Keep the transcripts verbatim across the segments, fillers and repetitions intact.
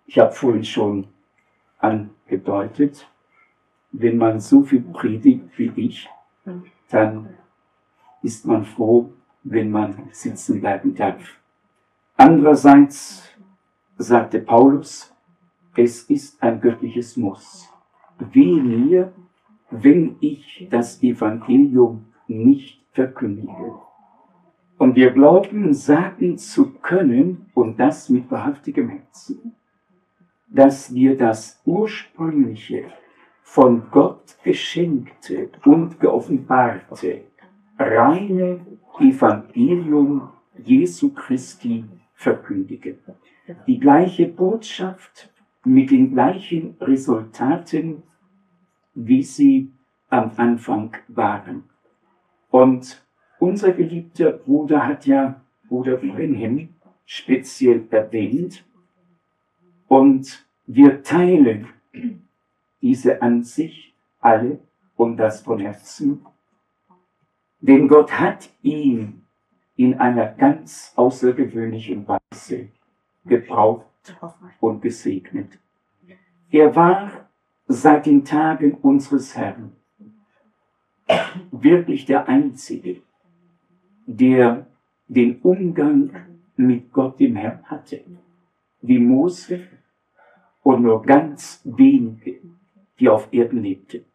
Ich habe vorhin schon angedeutet, wenn man so viel predigt wie ich, dann ist man froh, wenn man sitzen bleiben darf. Andererseits sagte Paulus, es ist ein göttliches Muss. Wehe mir, wenn ich das Evangelium nicht verkündige. Und wir glauben, sagen zu können, und das mit wahrhaftigem Herzen, dass wir das ursprüngliche, von Gott geschenkte und geoffenbarte, reine Evangelium Jesu Christi verkündigen. Die gleiche Botschaft mit den gleichen Resultaten, wie sie am Anfang waren. Und unser geliebter Bruder hat ja Bruder Branham speziell erwähnt, und wir teilen diese Ansicht alle und das von Herzen, denn Gott hat ihn in einer ganz außergewöhnlichen Weise gebraucht und gesegnet. Er war seit den Tagen unseres Herrn wirklich der Einzige, der den Umgang mit Gott dem Herrn hatte, wie Mose und nur ganz wenige, die auf Erden lebten.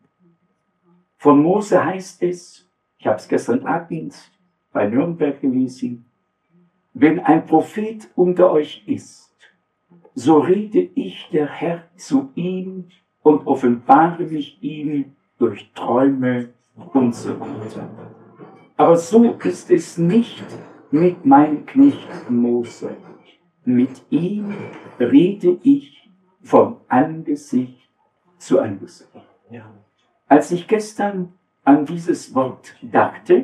Von Mose heißt es, ich habe es gestern Abend bei Nürnberg gelesen, wenn ein Prophet unter euch ist, so rede ich, der Herr, zu ihm und offenbare mich ihm durch Träume und so weiter. Aber so ist es nicht mit meinem Knecht Mose. Mit ihm rede ich von Angesicht zu Angesicht. Als ich gestern an dieses Wort dachte,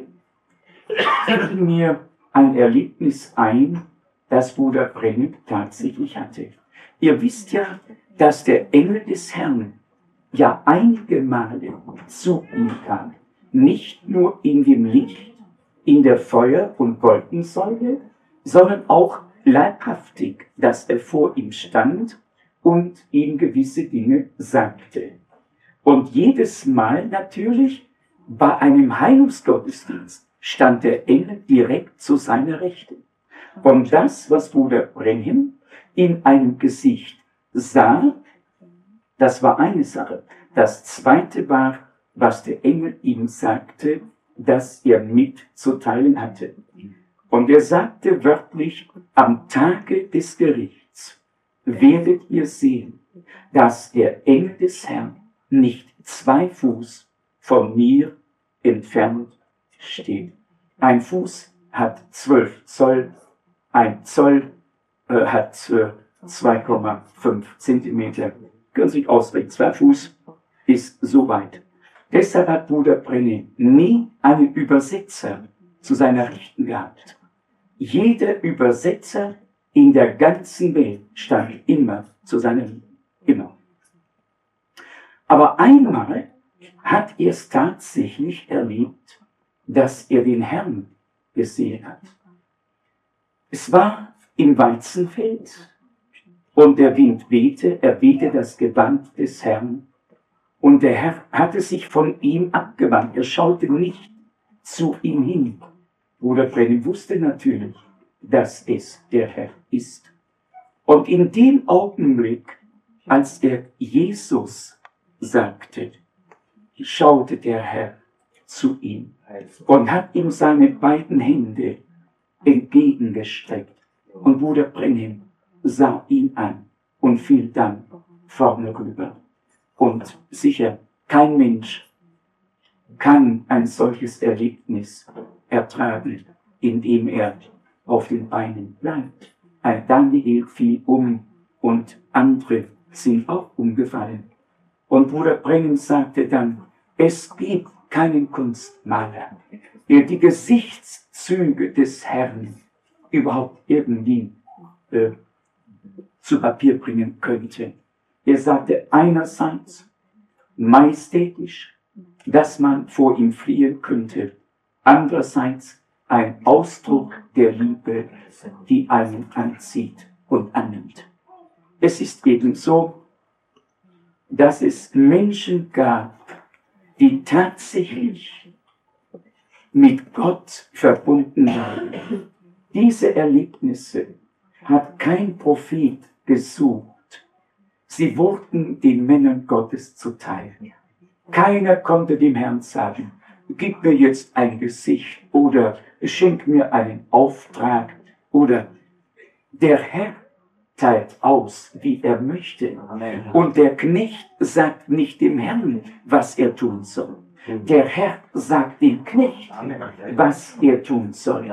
fiel mir ein Erlebnis ein, das Bruder Branham tatsächlich hatte. Ihr wisst ja, dass der Engel des Herrn ja einige Male zu ihm kam. Nicht nur in dem Licht, in der Feuer- und Wolkensäule, sondern auch leibhaftig, dass er vor ihm stand und ihm gewisse Dinge sagte. Und jedes Mal natürlich bei einem Heilungsgottesdienst stand der Engel direkt zu seiner Rechten. Und das, was Bruder Branham in einem Gesicht sah, das war eine Sache. Das zweite war, was der Engel ihm sagte, dass er mitzuteilen hatte. Und er sagte wörtlich, am Tage des Gerichts werdet ihr sehen, dass der Engel des Herrn nicht zwei Fuß von mir entfernt steht. Ein Fuß hat zwölf Zoll, ein Zoll äh, hat äh, zwei Komma fünf Zentimeter. Können Sie sich ausrechnen, zwei Fuß ist so weit. Deshalb hat Bruder Branham nie einen Übersetzer zu seiner Rechten gehabt. Jeder Übersetzer in der ganzen Welt stand immer zu seiner Rechten. Immer. Aber einmal hat er es tatsächlich erlebt, dass er den Herrn gesehen hat. Es war im Weizenfeld und der Wind wehte, er wehte das Gewand des Herrn und der Herr hatte sich von ihm abgewandt. Er schaute nicht zu ihm hin. Bruder Branham wusste natürlich, dass es der Herr ist. Und in dem Augenblick, als er Jesus sagte, schaute der Herr zu ihm und hat ihm seine beiden Hände entgegengestreckt. Und Bruder Branham sah ihn an und fiel dann vorne rüber. Und sicher, kein Mensch kann ein solches Erlebnis ertragen, indem er auf den Beinen bleibt. Ein Daniel fiel um und andere sind auch umgefallen. Und Bruder Branham sagte dann, es gibt keinen Kunstmaler, der die Gesichtszüge des Herrn überhaupt irgendwie äh, zu Papier bringen könnte. Er sagte einerseits majestätisch, dass man vor ihm fliehen könnte, andererseits ein Ausdruck der Liebe, die einen anzieht und annimmt. es ist eben so, dass es Menschen gab, die tatsächlich mit Gott verbunden waren. Diese Erlebnisse hat kein Prophet gesucht. Sie wurden den Männern Gottes zuteil. Keiner konnte dem Herrn sagen, gib mir jetzt ein Gesicht oder schenk mir einen Auftrag oder der Herr teilt aus, wie er möchte. Und der Knecht sagt nicht dem Herrn, was er tun soll. Der Herr sagt dem Knecht, was er tun soll.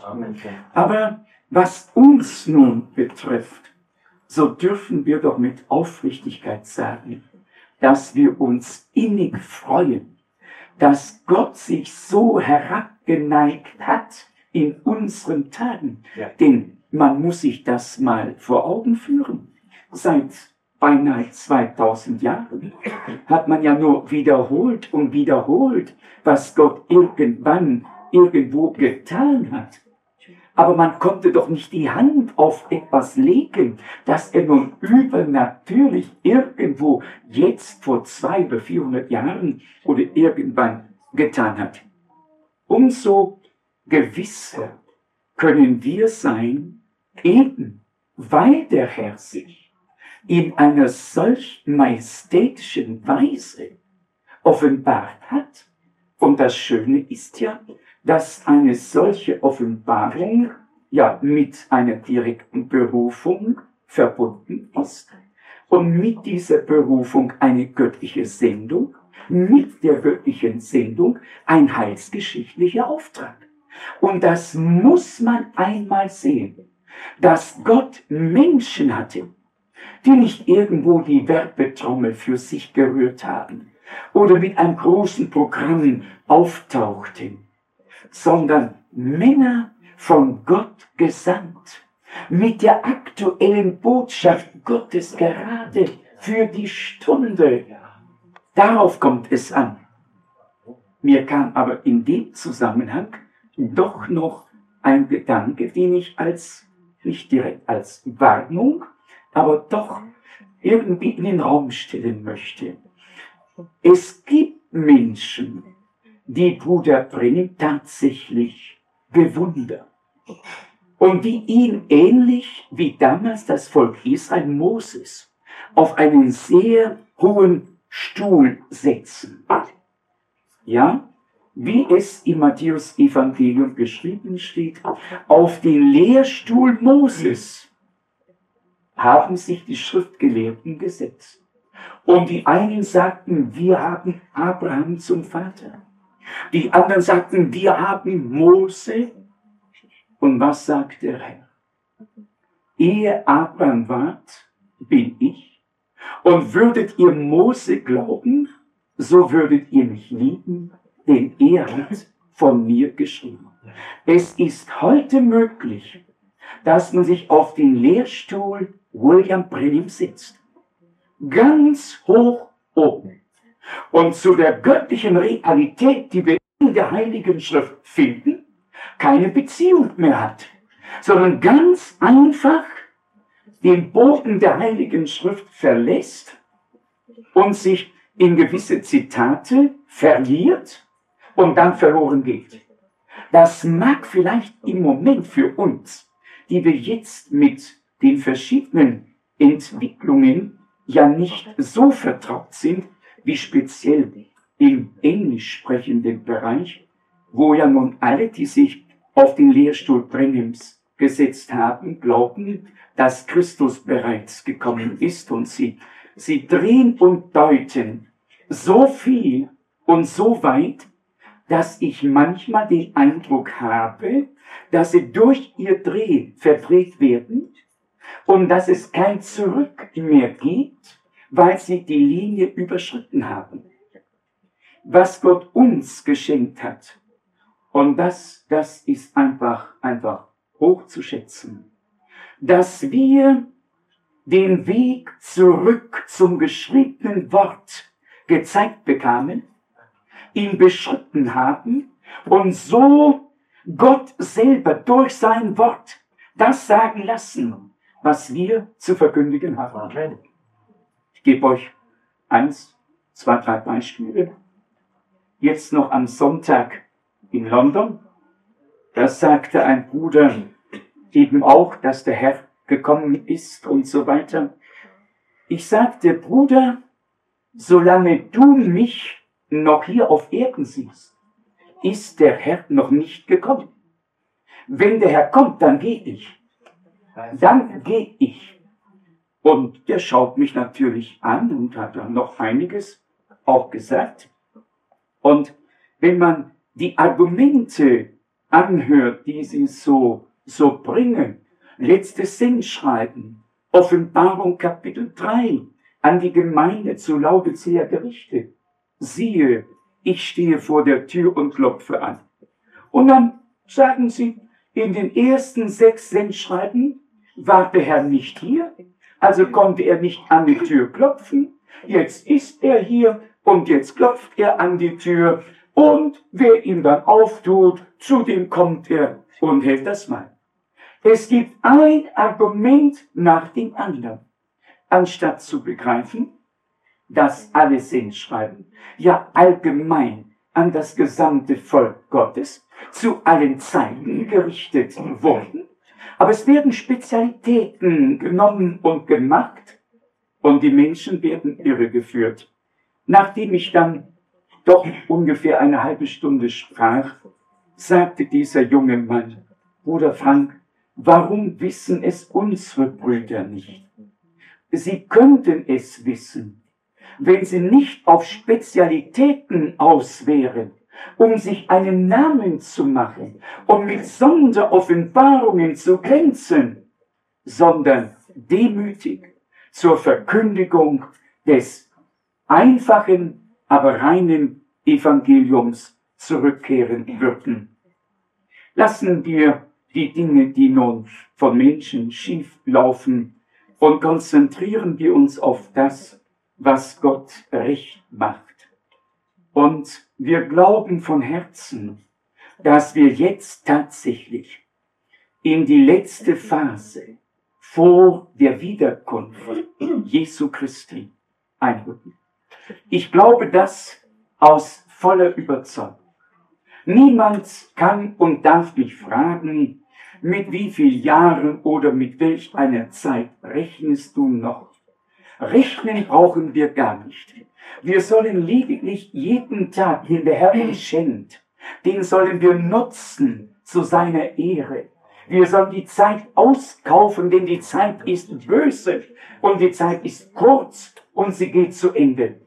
Aber was uns nun betrifft, so dürfen wir doch mit Aufrichtigkeit sagen, dass wir uns innig freuen, dass Gott sich so herabgeneigt hat in unseren Tagen. Ja. Denn man muss sich das mal vor Augen führen. Seit beinahe zweitausend Jahren hat man ja nur wiederholt und wiederholt, was Gott irgendwann irgendwo getan hat. Aber man konnte doch nicht die Hand auf etwas legen, das er nun übernatürlich irgendwo jetzt vor zweihundert oder vierhundert Jahren oder irgendwann getan hat. Umso gewisser können wir sein, eben weil der Herr sich in einer solch majestätischen Weise offenbart hat. Und das Schöne ist ja, dass eine solche Offenbarung ja mit einer direkten Berufung verbunden ist. Und mit dieser Berufung eine göttliche Sendung, mit der göttlichen Sendung ein heilsgeschichtlicher Auftrag. Und das muss man einmal sehen, dass Gott Menschen hatte, die nicht irgendwo die Werbetrommel für sich gerührt haben oder mit einem großen Programm auftauchten, sondern Männer von Gott gesandt, mit der aktuellen Botschaft Gottes gerade für die Stunde. Darauf kommt es an. Mir kam aber in dem Zusammenhang doch noch ein Gedanke, den ich als, nicht direkt als Warnung, aber doch irgendwie in den Raum stellen möchte. Es gibt Menschen, die Bruder Brennim tatsächlich bewundern und die ihn ähnlich wie damals das Volk Israel Moses auf einen sehr hohen Stuhl setzen. Ja, wie es im Matthäus-Evangelium geschrieben steht, auf den Lehrstuhl Moses haben sich die Schriftgelehrten gesetzt. Und die einen sagten, wir haben Abraham zum Vater. Die anderen sagten, wir haben Mose. Und was sagt der Herr? Ehe Abraham wart, bin ich. Und würdet ihr Mose glauben, so würdet ihr mich lieben, denn er hat von mir geschrieben. Es ist heute möglich, dass man sich auf den Lehrstuhl William Brennim setzt. Ganz hoch oben. Und zu der göttlichen Realität, die wir in der Heiligen Schrift finden, keine Beziehung mehr hat, sondern ganz einfach den Boden der Heiligen Schrift verlässt und sich in gewisse Zitate verliert und dann verloren geht. Das mag vielleicht im Moment für uns, die wir jetzt mit den verschiedenen Entwicklungen ja nicht so vertraut sind, wie speziell im englisch sprechenden Bereich, wo ja nun alle, die sich auf den Lehrstuhl Brennims gesetzt haben, glauben, dass Christus bereits gekommen ist, und sie, sie drehen und deuten so viel und so weit, dass ich manchmal den Eindruck habe, dass sie durch ihr Drehen verdreht werden und dass es kein Zurück mehr gibt, weil sie die Linie überschritten haben. Was Gott uns geschenkt hat, und das, das ist einfach, einfach hochzuschätzen, dass wir den Weg zurück zum geschriebenen Wort gezeigt bekamen, ihn beschritten haben und so Gott selber durch sein Wort das sagen lassen, was wir zu verkündigen haben. Ich gebe euch eins, zwei, drei Beispiele. Jetzt noch am Sonntag in London, da sagte ein Bruder eben auch, dass der Herr gekommen ist und so weiter. Ich sagte, Bruder, solange du mich noch hier auf Erden siehst, ist der Herr noch nicht gekommen. Wenn der Herr kommt, dann gehe ich. Dann gehe ich. Und der schaut mich natürlich an und hat dann noch einiges auch gesagt. Und wenn man die Argumente anhört, die sie so, so bringen, letztes Sendschreiben, Offenbarung Kapitel drei, an die Gemeinde zu Laodicea gerichtet. Siehe, ich stehe vor der Tür und klopfe an. Und dann sagen sie, in den ersten sechs Sendschreiben war der Herr nicht hier, also konnte er nicht an die Tür klopfen. Jetzt ist er hier und jetzt klopft er an die Tür und wer ihm dann auftut, zu dem kommt er und hält das Maul. Es gibt ein Argument nach dem anderen, anstatt zu begreifen, dass alle Sendschreiben ja allgemein an das gesamte Volk Gottes zu allen Zeiten gerichtet wurden. Aber es werden Spezialitäten genommen und gemacht und die Menschen werden irregeführt. Nachdem ich dann doch ungefähr eine halbe Stunde sprach, sagte dieser junge Mann, Bruder Frank, warum wissen es unsere Brüder nicht? Sie könnten es wissen, wenn sie nicht auf Spezialitäten aus wären, um sich einen Namen zu machen, um mit Sonderoffenbarungen zu glänzen, sondern demütig zur Verkündigung des einfachen, aber reinen Evangeliums zurückkehren würden. Lassen wir die Dinge, die nun von Menschen schief laufen, und konzentrieren wir uns auf das, was Gott recht macht. Und wir glauben von Herzen, dass wir jetzt tatsächlich in die letzte Phase vor der Wiederkunft Jesu Christi einrücken. Ich glaube das aus voller Überzeugung. Niemand kann und darf mich fragen, mit wie vielen Jahren oder mit welch einer Zeit rechnest du noch? Rechnen brauchen wir gar nicht. Wir sollen lediglich jeden Tag, den der Herr uns schenkt, den sollen wir nutzen zu seiner Ehre. Wir sollen die Zeit auskaufen, denn die Zeit ist böse und die Zeit ist kurz und sie geht zu Ende.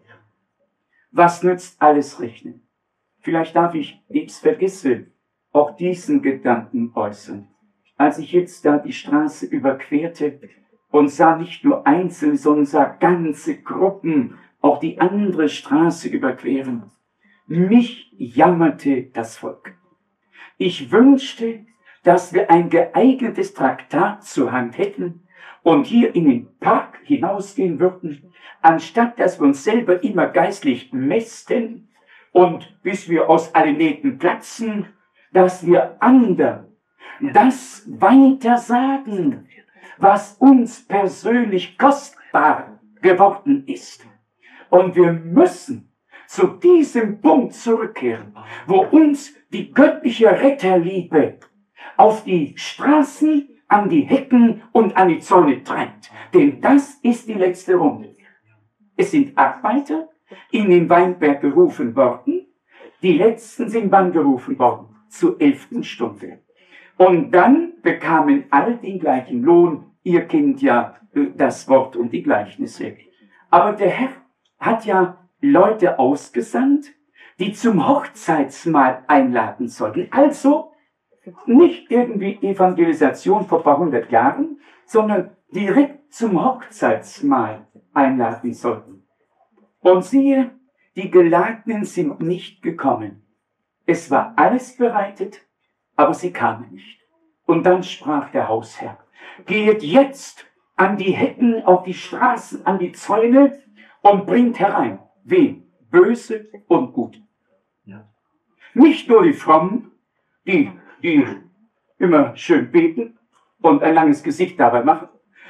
Was nützt alles Rechnen? Vielleicht darf ich, ich vergesse, auch diesen Gedanken äußern. Als ich jetzt da die Straße überquerte und sah nicht nur einzelne, sondern sah ganze Gruppen auch die andere Straße überqueren. Mich jammerte das Volk. Ich wünschte, dass wir ein geeignetes Traktat zur Hand hätten und hier in den Park hinausgehen würden, anstatt dass wir uns selber immer geistlich mästen und bis wir aus allen Nähten platzen, dass wir anderen das weiter sagen, was uns persönlich kostbar geworden ist. Und wir müssen zu diesem Punkt zurückkehren, wo uns die göttliche Retterliebe auf die Straßen, an die Hecken und an die Zäune treibt. Denn das ist die letzte Runde. Es sind Arbeiter in den Weinberg gerufen worden. Die letzten sind wann gerufen worden? Zur elften Stunde. Und dann bekamen alle den gleichen Lohn. Ihr kennt ja das Wort und die Gleichnisse. Aber der Herr hat ja Leute ausgesandt, die zum Hochzeitsmahl einladen sollten. Also nicht irgendwie Evangelisation vor ein paar hundert Jahren, sondern direkt zum Hochzeitsmahl einladen sollten. Und siehe, die Geladenen sind nicht gekommen. Es war alles bereitet, aber sie kamen nicht. Und dann sprach der Hausherr, geht jetzt an die Hecken, auf die Straßen, an die Zäune und bringt herein. Wen? Böse und gut. Ja. Nicht nur die Frommen, die, die immer schön beten und ein langes Gesicht dabei machen,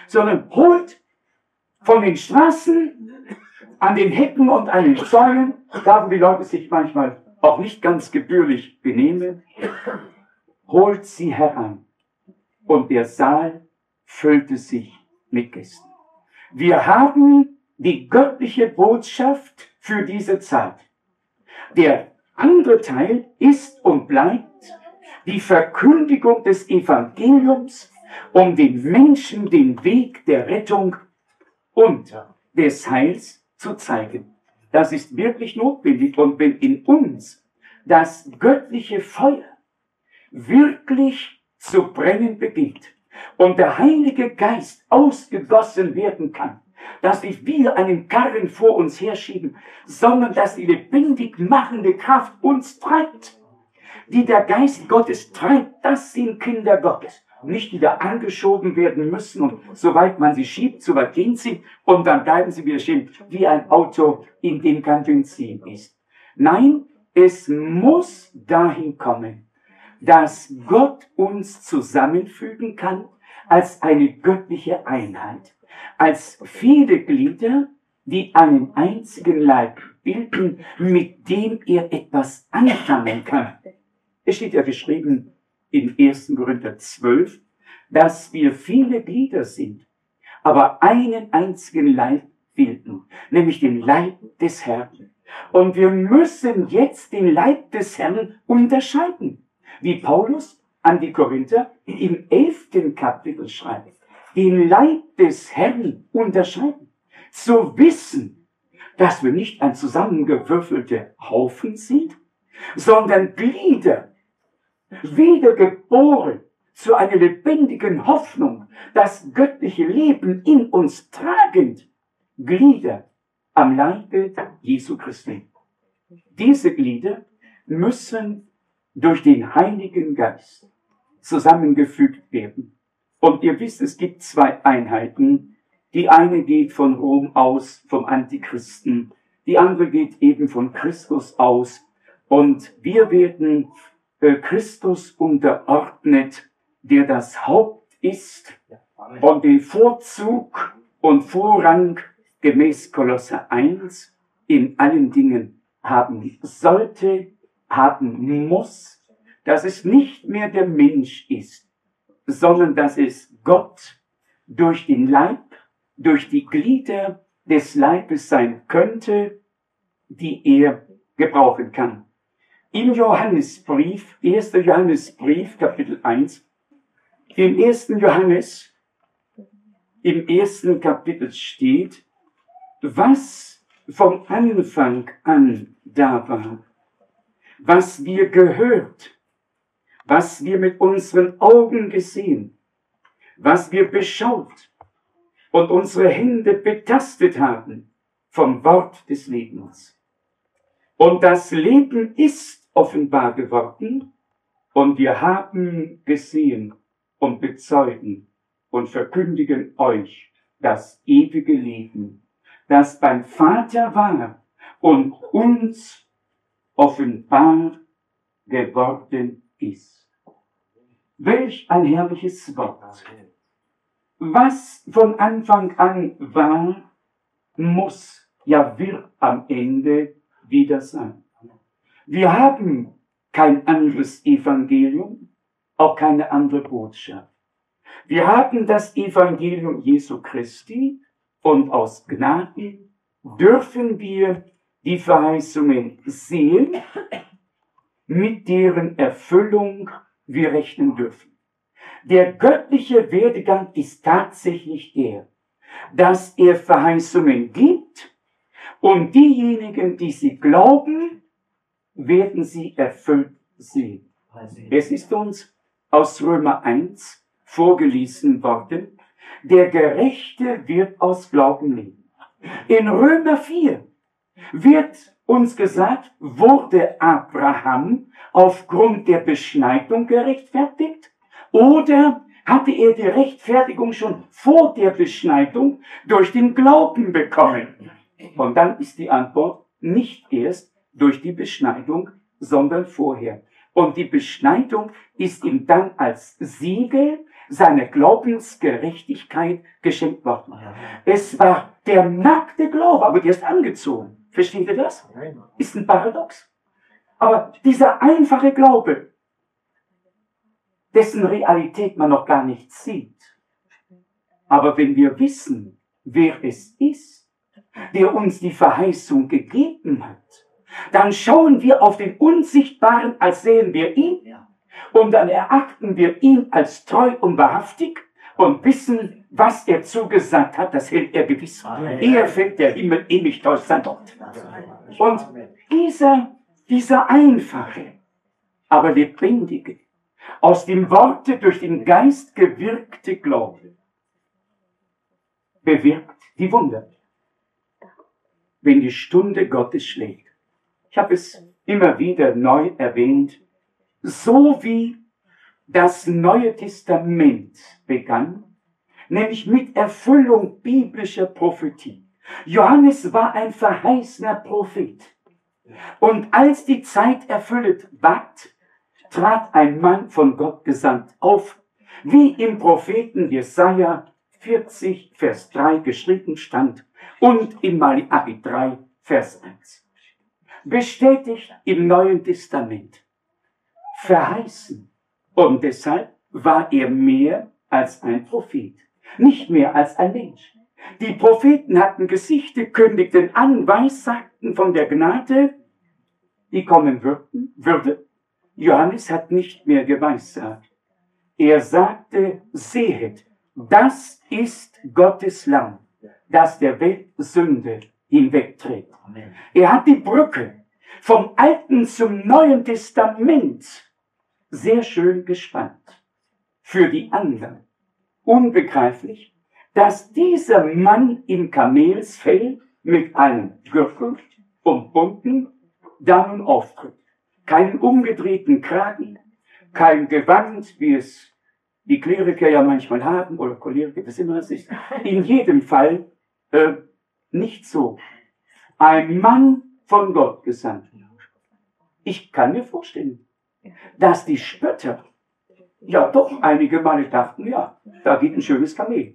sondern holt von den Straßen, an den Hecken und an den Zäunen, da wo die Leute sich manchmal auch nicht ganz gebührlich benehmen, holt sie herein. Und der Saal füllte sich mit Gästen. Wir haben die göttliche Botschaft für diese Zeit. Der andere Teil ist und bleibt die Verkündigung des Evangeliums, um den Menschen den Weg der Rettung und des Heils zu zeigen. Das ist wirklich notwendig. Und wenn in uns das göttliche Feuer wirklich zu brennen beginnt und der Heilige Geist ausgegossen werden kann, dass nicht wir einen Karren vor uns herschieben, sondern dass die lebendig machende Kraft uns treibt, die der Geist Gottes treibt, das sind Kinder Gottes. Nicht wieder angeschoben werden müssen und soweit man sie schiebt, soweit gehen sie und dann bleiben sie wieder stehen, wie ein Auto, in dem kein Benzin ist. Nein, es muss dahin kommen, dass Gott uns zusammenfügen kann als eine göttliche Einheit, als viele Glieder, die einen einzigen Leib bilden, mit dem er etwas anfangen kann. Es steht ja geschrieben in ersten Korinther zwölf, dass wir viele Glieder sind, aber einen einzigen Leib bilden, nämlich den Leib des Herrn. Und wir müssen jetzt den Leib des Herrn unterscheiden, wie Paulus an die Korinther im elften Kapitel schreibt. Den Leib des Herrn unterscheiden, zu wissen, dass wir nicht ein zusammengewürfelter Haufen sind, sondern Glieder, wiedergeboren zu einer lebendigen Hoffnung, das göttliche Leben in uns tragend, Glieder am Leibe Jesu Christi. Diese Glieder müssen durch den Heiligen Geist zusammengefügt werden. Und ihr wisst, es gibt zwei Einheiten. Die eine geht von Rom aus, vom Antichristen. Die andere geht eben von Christus aus. Und wir werden äh, Christus unterordnet, der das Haupt ist und den Vorzug und Vorrang gemäß Kolosser eins in allen Dingen haben sollte, haben muss, dass es nicht mehr der Mensch ist, sondern dass es Gott durch den Leib, durch die Glieder des Leibes sein könnte, die er gebrauchen kann. Im Johannesbrief, erster Johannesbrief, Kapitel eins, im ersten Johannes, im ersten Kapitel steht, was vom Anfang an da war, was wir gehört, was wir mit unseren Augen gesehen, was wir beschaut und unsere Hände betastet haben vom Wort des Lebens. Und das Leben ist offenbar geworden und wir haben gesehen und bezeugen und verkündigen euch das ewige Leben, das beim Vater war und uns offenbar geworden ist. Welch ein herrliches Wort. Was von Anfang an war, muss, ja wird am Ende wieder sein. Wir haben kein anderes Evangelium, auch keine andere Botschaft. Wir haben das Evangelium Jesu Christi und aus Gnaden dürfen wir die Verheißungen sehen, mit deren Erfüllung wir rechnen dürfen. Der göttliche Werdegang ist tatsächlich der, dass er Verheißungen gibt und diejenigen, die sie glauben, werden sie erfüllt sehen. Es ist uns aus Römer eins vorgelesen worden, der Gerechte wird aus Glauben leben. In Römer vier wird uns gesagt, wurde Abraham aufgrund der Beschneidung gerechtfertigt oder hatte er die Rechtfertigung schon vor der Beschneidung durch den Glauben bekommen? Und dann ist die Antwort nicht erst durch die Beschneidung, sondern vorher. Und die Beschneidung ist ihm dann als Siegel, seine Glaubensgerechtigkeit geschenkt worden. Es war der nackte Glaube, aber der ist angezogen. Versteht ihr das? Ist ein Paradox. Aber dieser einfache Glaube, dessen Realität man noch gar nicht sieht. Aber wenn wir wissen, wer es ist, der uns die Verheißung gegeben hat, dann schauen wir auf den Unsichtbaren, als sehen wir ihn, und dann erachten wir ihn als treu und wahrhaftig und wissen, was er zugesagt hat, das hält er gewiss. Eher fällt der Himmel ewig durch sein Wort. Und dieser, dieser einfache, aber lebendige, aus dem Worte durch den Geist gewirkte Glaube bewirkt die Wunder, wenn die Stunde Gottes schlägt. Ich habe es immer wieder neu erwähnt, so wie das Neue Testament begann, nämlich mit Erfüllung biblischer Prophetie. Johannes war ein verheißener Prophet. Und als die Zeit erfüllt ward, trat ein Mann von Gott gesandt auf, wie im Propheten Jesaja vierzig, Vers drei geschrieben stand und in Malachi drei, Vers eins. Bestätigt im Neuen Testament. Verheißen. Und deshalb war er mehr als ein Prophet, nicht mehr als ein Mensch. Die Propheten hatten Gesichter, kündigten an, weissagten von der Gnade, die kommen würden, würde. Johannes hat nicht mehr geweissagt. Er sagte, sehet, das ist Gottes Lamm, das der Welt Sünde hinwegträgt. Er hat die Brücke vom Alten zum Neuen Testament sehr schön gespannt. Für die anderen unbegreiflich, dass dieser Mann im Kamelsfell mit einem Gürtel umbunden da nun auftritt. Keinen umgedrehten Kragen, kein Gewand, wie es die Kleriker ja manchmal haben, oder Choleriker, was immer es ist. In jedem Fall äh, nicht so. Ein Mann von Gott gesandt. Ich kann mir vorstellen, dass die Spötter ja doch einige Male dachten, ja, da geht ein schönes Kamel.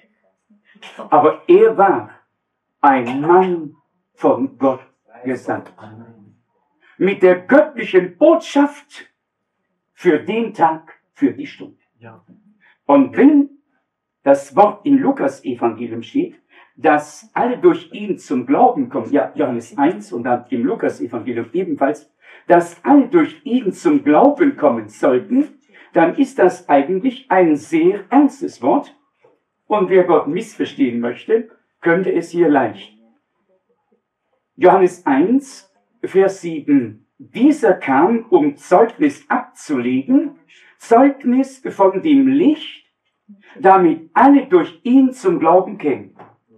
Aber er war ein Mann von Gott gesandt. Mit der göttlichen Botschaft für den Tag, für die Stunde. Und wenn das Wort in Lukas Evangelium steht, dass alle durch ihn zum Glauben kommen, ja, Johannes eins und dann im Lukas Evangelium ebenfalls, dass alle durch ihn zum Glauben kommen sollten, dann ist das eigentlich ein sehr ernstes Wort. Und wer Gott missverstehen möchte, könnte es hier leicht. Johannes eins, Vers sieben. Dieser kam, um Zeugnis abzulegen, Zeugnis von dem Licht, damit alle durch ihn zum Glauben kämen.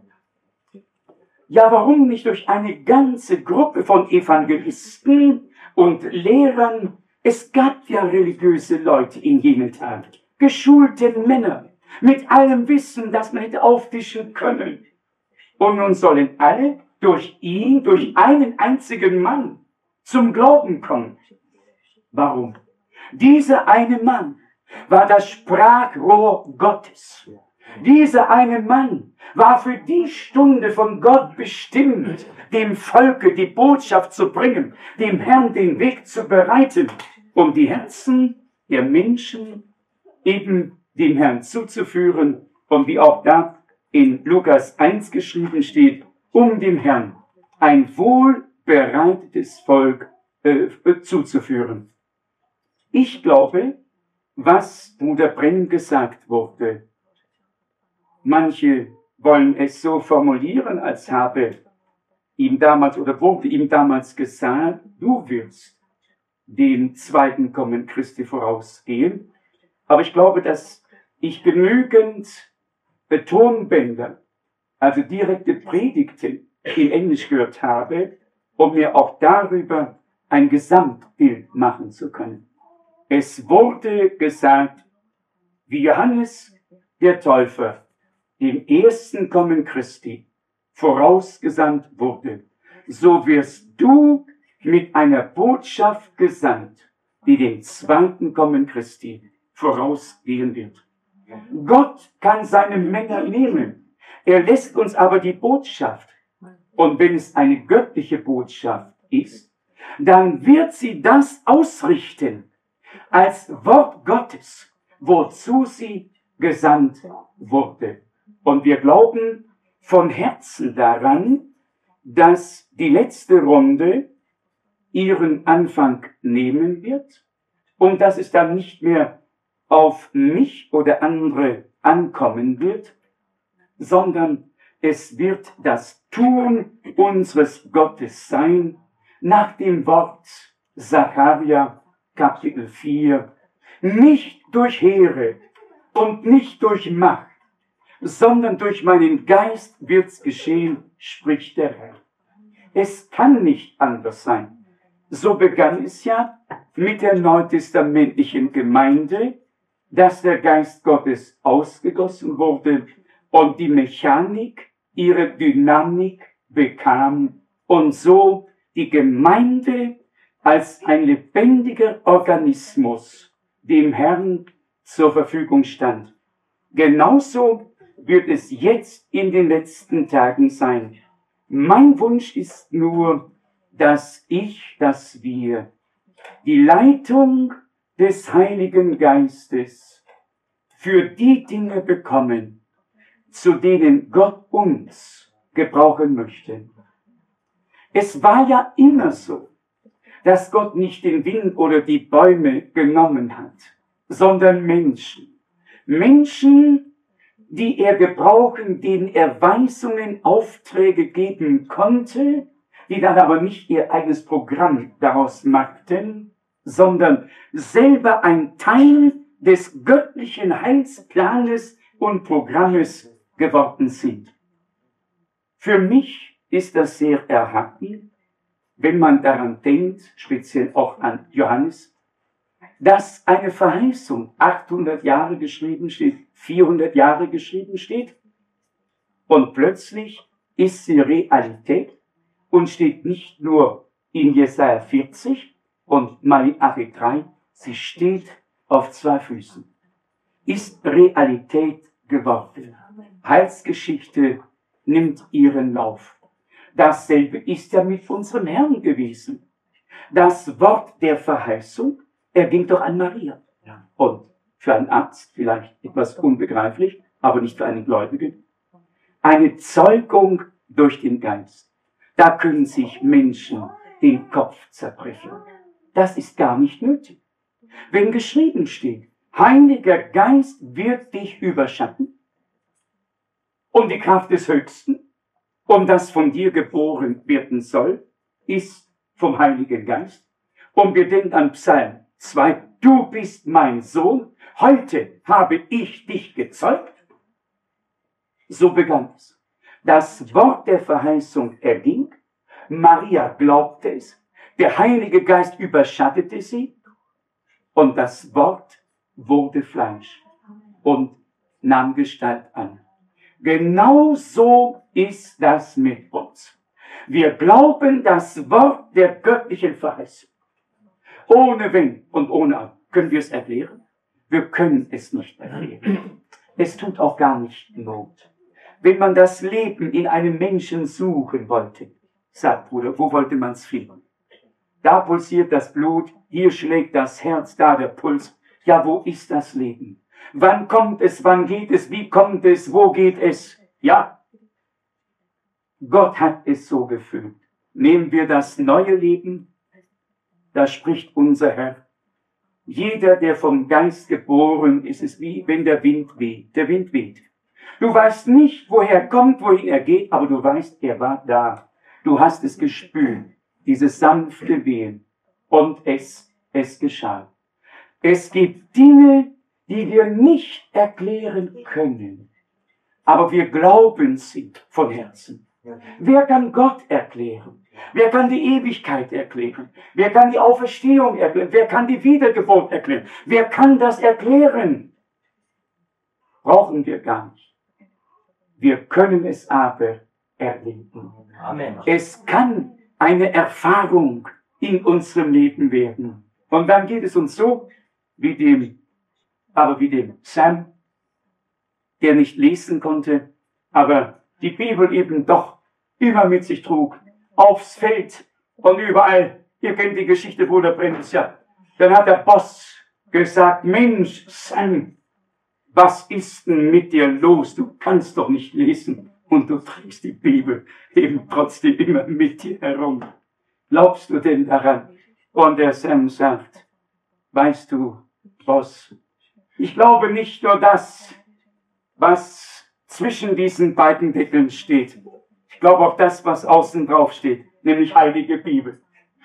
Ja, warum nicht durch eine ganze Gruppe von Evangelisten und Lehrern? Es gab ja religiöse Leute in jenen Tagen, geschulte Männer, mit allem Wissen, das man hätte auftischen können. Und nun sollen alle durch ihn, durch einen einzigen Mann zum Glauben kommen. Warum? Dieser eine Mann war das Sprachrohr Gottes. Dieser eine Mann war für die Stunde von Gott bestimmt, dem Volke die Botschaft zu bringen, dem Herrn den Weg zu bereiten, um die Herzen der Menschen eben dem Herrn zuzuführen. Und wie auch da in Lukas eins geschrieben steht, um dem Herrn ein wohlbereitetes Volk äh, zuzuführen. Ich glaube, was Bruder Brenn gesagt wurde, manche wollen es so formulieren, als habe ihm damals oder wurde ihm damals gesagt, du wirst dem zweiten Kommen Christi vorausgehen. Aber ich glaube, dass ich genügend Tonbänder, also direkte Predigten in Englisch gehört habe, um mir auch darüber ein Gesamtbild machen zu können. Es wurde gesagt, wie Johannes der Täufer dem ersten Kommen Christi vorausgesandt wurde, so wirst du mit einer Botschaft gesandt, die dem zweiten Kommen Christi vorausgehen wird. Gott kann seine Männer nehmen. Er lässt uns aber die Botschaft. Und wenn es eine göttliche Botschaft ist, dann wird sie das ausrichten als Wort Gottes, wozu sie gesandt wurde. Und wir glauben von Herzen daran, dass die letzte Runde ihren Anfang nehmen wird und dass es dann nicht mehr auf mich oder andere ankommen wird, sondern es wird das Tun unseres Gottes sein, nach dem Wort Sacharja Kapitel vier, nicht durch Heere und nicht durch Macht, sondern durch meinen Geist wird's geschehen, spricht der Herr. Es kann nicht anders sein. So begann es ja mit der neutestamentlichen Gemeinde, dass der Geist Gottes ausgegossen wurde und die Mechanik ihre Dynamik bekam und so die Gemeinde als ein lebendiger Organismus dem Herrn zur Verfügung stand. Genauso wird es jetzt in den letzten Tagen sein. Mein Wunsch ist nur, dass ich, dass wir die Leitung des Heiligen Geistes für die Dinge bekommen, zu denen Gott uns gebrauchen möchte. Es war ja immer so, dass Gott nicht den Wind oder die Bäume genommen hat, sondern Menschen. Menschen, die er gebrauchen, denen er Weisungen, Aufträge geben konnte, die dann aber nicht ihr eigenes Programm daraus machten, sondern selber ein Teil des göttlichen Heilsplanes und Programmes geworden sind. Für mich ist das sehr erhaben, wenn man daran denkt, speziell auch an Johannes, dass eine Verheißung achthundert Jahre geschrieben steht, vierhundert Jahre geschrieben steht und plötzlich ist sie Realität und steht nicht nur in Jesaja vierzig und Malachi drei, sie steht auf zwei Füßen, ist Realität geworden. Heilsgeschichte nimmt ihren Lauf. Dasselbe ist ja mit unserem Herrn gewesen. Das Wort der Verheißung erging doch an Maria. Und für einen Arzt vielleicht etwas unbegreiflich, aber nicht für einen Gläubigen. Eine Zeugung durch den Geist. Da können sich Menschen den Kopf zerbrechen. Das ist gar nicht nötig. Wenn geschrieben steht, Heiliger Geist wird dich überschatten und die Kraft des Höchsten, um das von dir geboren werden soll, ist vom Heiligen Geist. Und wir denken an Psalm zwei, du bist mein Sohn, heute habe ich dich gezeugt. So begann es. Das Wort der Verheißung erging, Maria glaubte es, der Heilige Geist überschattete sie und das Wort wurde Fleisch und nahm Gestalt an. Genau so ist das mit uns. Wir glauben das Wort der göttlichen Verheißung. Ohne Wenn und ohne Aber. Können wir es erklären? Wir können es nicht erklären. Es tut auch gar nicht Not. Wenn man das Leben in einem Menschen suchen wollte, sagt Bruder, wo wollte man es finden? Da pulsiert das Blut, hier schlägt das Herz, da der Puls. Ja, wo ist das Leben? Wann kommt es, wann geht es, wie kommt es, wo geht es? Ja, Gott hat es so gefüllt. Nehmen wir das neue Leben, da spricht unser Herr. Jeder, der vom Geist geboren ist, ist wie wenn der Wind weht. Der Wind weht. Du weißt nicht, woher er kommt, wohin er geht, aber du weißt, er war da. Du hast es gespürt, dieses sanfte Wehen. Und es, es geschah. Es gibt Dinge, die wir nicht erklären können, aber wir glauben sie von Herzen. Wer kann Gott erklären? Wer kann die Ewigkeit erklären? Wer kann die Auferstehung erklären? Wer kann die Wiedergeburt erklären? Wer kann das erklären? Brauchen wir gar nicht. Wir können es aber erleben. Amen. Es kann eine Erfahrung in unserem Leben werden. Und dann geht es uns so, wie dem, aber wie dem Sam, der nicht lesen konnte, aber die Bibel eben doch immer mit sich trug, aufs Feld und überall. Ihr kennt die Geschichte, Bruder Brennis, ja. Dann hat der Boss gesagt, Mensch, Sam, was ist denn mit dir los? Du kannst doch nicht lesen und du trägst die Bibel eben trotzdem immer mit dir herum. Glaubst du denn daran? Und der Sam sagt, weißt du, Boss, ich glaube nicht nur das, was zwischen diesen beiden Deckeln steht. Ich glaube auch das, was außen drauf steht, nämlich Heilige Bibel.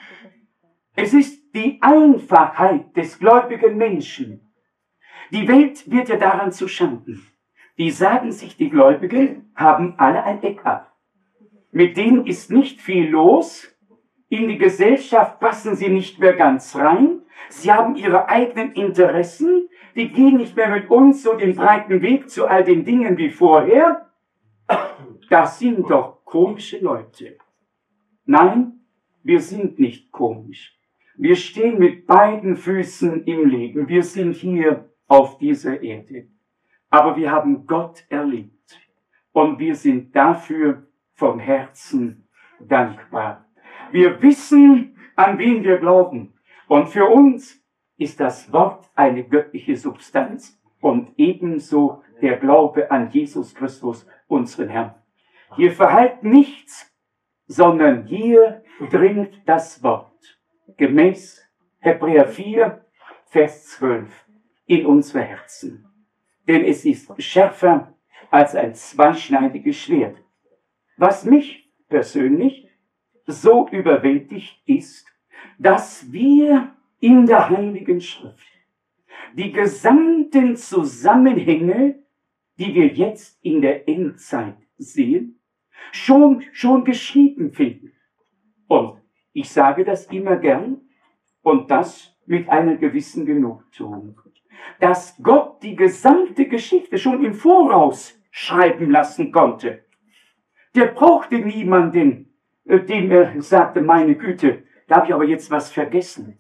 Es ist die Einfachheit des gläubigen Menschen. Die Welt wird ja daran zu schanden. Die sagen sich, die Gläubigen haben alle ein Eck ab. Mit denen ist nicht viel los. In die Gesellschaft passen sie nicht mehr ganz rein. Sie haben ihre eigenen Interessen. Die gehen nicht mehr mit uns so den breiten Weg zu all den Dingen wie vorher. Das sind doch komische Leute. Nein, wir sind nicht komisch. Wir stehen mit beiden Füßen im Leben. Wir sind hier auf dieser Erde. Aber wir haben Gott erlebt. Und wir sind dafür vom Herzen dankbar. Wir wissen, an wen wir glauben. Und für uns ist das Wort eine göttliche Substanz und ebenso der Glaube an Jesus Christus, unseren Herrn. Hier verhallt nichts, sondern hier dringt das Wort. Gemäß Hebräer vier, Vers zwölf, in unsere Herzen. Denn es ist schärfer als ein zweischneidiges Schwert. Was mich persönlich so überwältigt ist, dass wir in der Heiligen Schrift die gesamten Zusammenhänge, die wir jetzt in der Endzeit sehen, schon, schon geschrieben finden. Und ich sage das immer gern und das mit einer gewissen Genugtuung, dass Gott die gesamte Geschichte schon im Voraus schreiben lassen konnte. Der brauchte niemanden, dem er sagte, meine Güte, da habe ich aber jetzt was vergessen.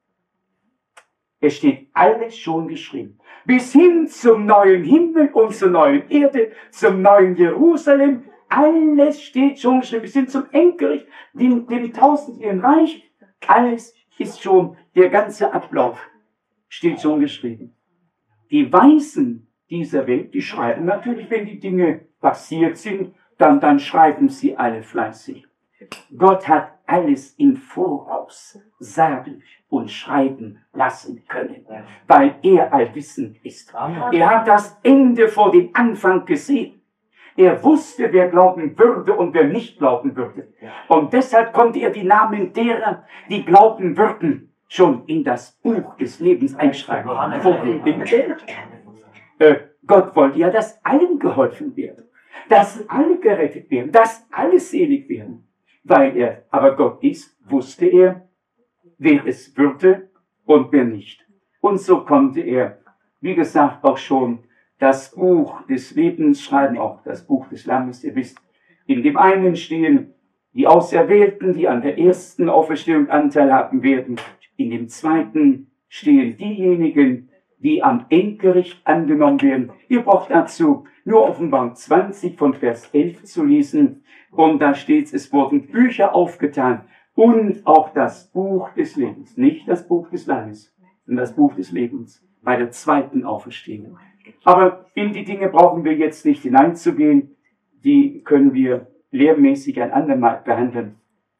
Es steht alles schon geschrieben. Bis hin zum neuen Himmel und zur neuen Erde, zum neuen Jerusalem. Alles steht schon geschrieben. Bis hin zum Endgericht, dem, dem tausendjährigen Reich. Alles ist schon, der ganze Ablauf steht schon geschrieben. Die Weisen dieser Welt, die schreiben natürlich, wenn die Dinge passiert sind, dann, dann schreiben sie alle fleißig. Gott hat alles im Voraus sagen und schreiben lassen können, weil er allwissend ist. Er hat das Ende vor dem Anfang gesehen. Er wusste, wer glauben würde und wer nicht glauben würde. Und deshalb konnte er die Namen derer, die glauben würden, schon in das Buch des Lebens einschreiben. Vor dem Welt. Äh, Gott wollte ja, dass allen geholfen wird, dass alle gerettet werden, dass alle selig werden. Weil er aber Gott ist, wusste er, wer es würde und wer nicht. Und so konnte er, wie gesagt, auch schon das Buch des Lebens schreiben, auch das Buch des Lammes. Ihr wisst, in dem einen stehen die Auserwählten, die an der ersten Auferstehung Anteil haben werden. In dem zweiten stehen diejenigen, die am Endgericht angenommen werden. Ihr braucht dazu nur Offenbarung zwanzig von Vers elf zu lesen. Und da steht, es wurden Bücher aufgetan und auch das Buch des Lebens. Nicht das Buch des Lammes, sondern das Buch des Lebens bei der zweiten Auferstehung. Aber in die Dinge brauchen wir jetzt nicht hineinzugehen. Die können wir lehrmäßig ein andermal behandeln.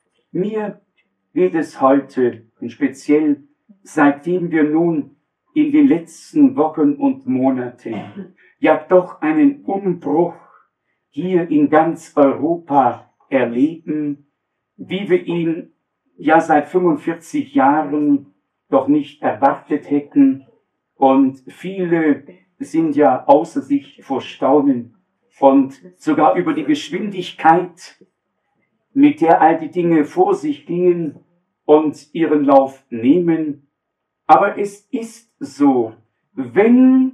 Mir geht es heute, und speziell seitdem wir nun in den letzten Wochen und Monaten ja doch einen Umbruch hier in ganz Europa erleben, wie wir ihn ja seit fünfundvierzig Jahren doch nicht erwartet hätten. Und viele sind ja außer sich vor Staunen und sogar über die Geschwindigkeit, mit der all die Dinge vor sich gehen und ihren Lauf nehmen. Aber es ist so, wenn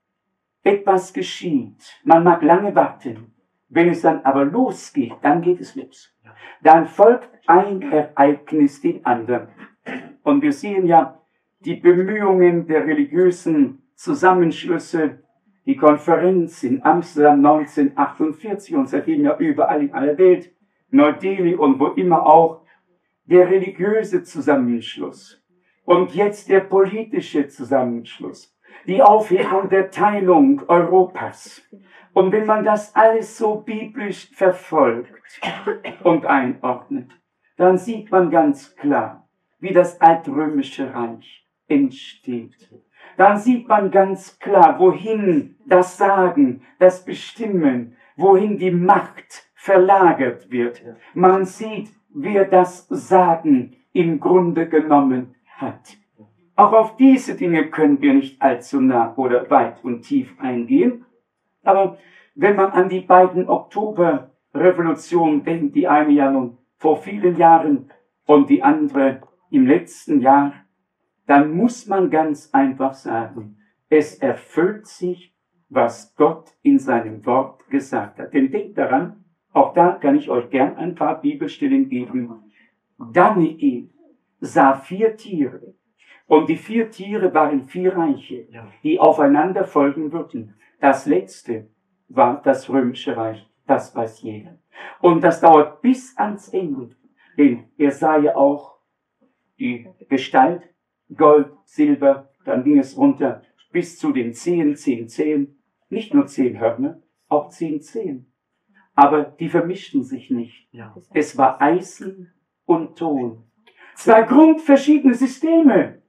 etwas geschieht, man mag lange warten, wenn es dann aber losgeht, dann geht es los. Dann folgt ein Ereignis dem anderen. Und wir sehen ja die Bemühungen der religiösen Zusammenschlüsse, die Konferenz in Amsterdam neunzehnhundertachtundvierzig und seitdem ja überall in aller Welt, Neu-Delhi und wo immer auch, der religiöse Zusammenschluss und jetzt der politische Zusammenschluss, die Aufhebung der Teilung Europas. Und wenn man das alles so biblisch verfolgt und einordnet, dann sieht man ganz klar, wie das altrömische Reich entsteht. Dann sieht man ganz klar, wohin das Sagen, das Bestimmen, wohin die Macht verlagert wird. Man sieht, wer das Sagen im Grunde genommen hat. Auch auf diese Dinge können wir nicht allzu nah oder weit und tief eingehen. Aber wenn man an die beiden Oktoberrevolutionen denkt, die eine ja nun vor vielen Jahren und die andere im letzten Jahr, dann muss man ganz einfach sagen, es erfüllt sich, was Gott in seinem Wort gesagt hat. Denn denkt daran, auch da kann ich euch gern ein paar Bibelstellen geben. Daniel sah vier Tiere. Und die vier Tiere waren vier Reiche, die aufeinander folgen würden. Das letzte war das römische Reich, das weiß jeder. Und das dauert bis ans Ende. Denn er sah ja auch die Gestalt, Gold, Silber, dann ging es runter bis zu den Zehen, zehn Zehen. Nicht nur zehn Hörner, auch zehn Zehen. Aber die vermischten sich nicht. Es war Eisen und Ton. Zwei grundverschiedene Systeme.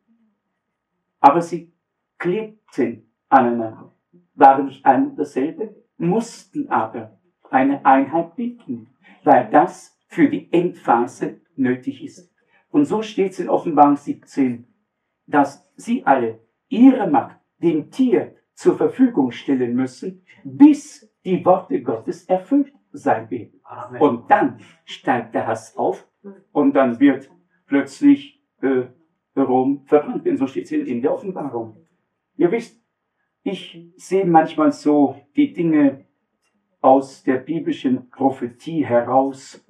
Aber sie klebten aneinander. Waren nicht ein und dasselbe, mussten aber eine Einheit bilden, weil das für die Endphase nötig ist. Und so steht es in Offenbarung siebzehn, dass sie alle ihre Macht dem Tier zur Verfügung stellen müssen, bis die Worte Gottes erfüllt sein werden. Amen. Und dann steigt der Hass auf und dann wird plötzlich äh, Rom verbrannt. Denn so steht es in der Offenbarung. Ihr wisst, ich sehe manchmal so die Dinge aus der biblischen Prophetie heraus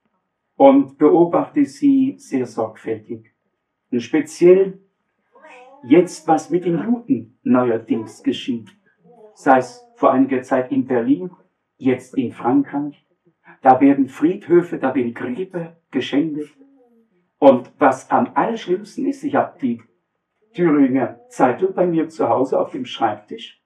und beobachte sie sehr sorgfältig. Und speziell jetzt, was mit den Juden neuerdings geschieht. Sei es vor einiger Zeit in Berlin, jetzt in Frankreich. Da werden Friedhöfe, da werden Gräber geschändet. Und was am allerschlimmsten ist, ich habe die Thüringer Zeitung bei mir zu Hause auf dem Schreibtisch.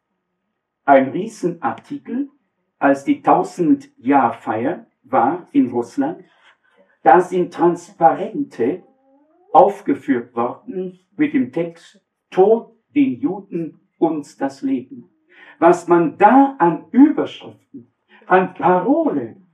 Ein Riesenartikel, als die tausend-Jahr-Feier war in Russland. Da sind Transparente aufgeführt worden mit dem Text Tod den Juden, uns das Leben. Was man da an Überschriften, an Parolen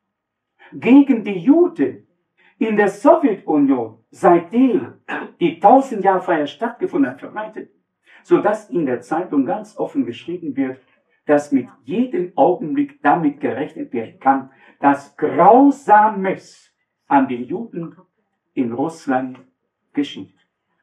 gegen die Juden in der Sowjetunion, seitdem die tausend-Jahr-Feier stattgefunden hat, verbreitet, sodass in der Zeitung ganz offen geschrieben wird, dass mit jedem Augenblick damit gerechnet werden kann, dass Grausames an den Juden in Russland geschieht.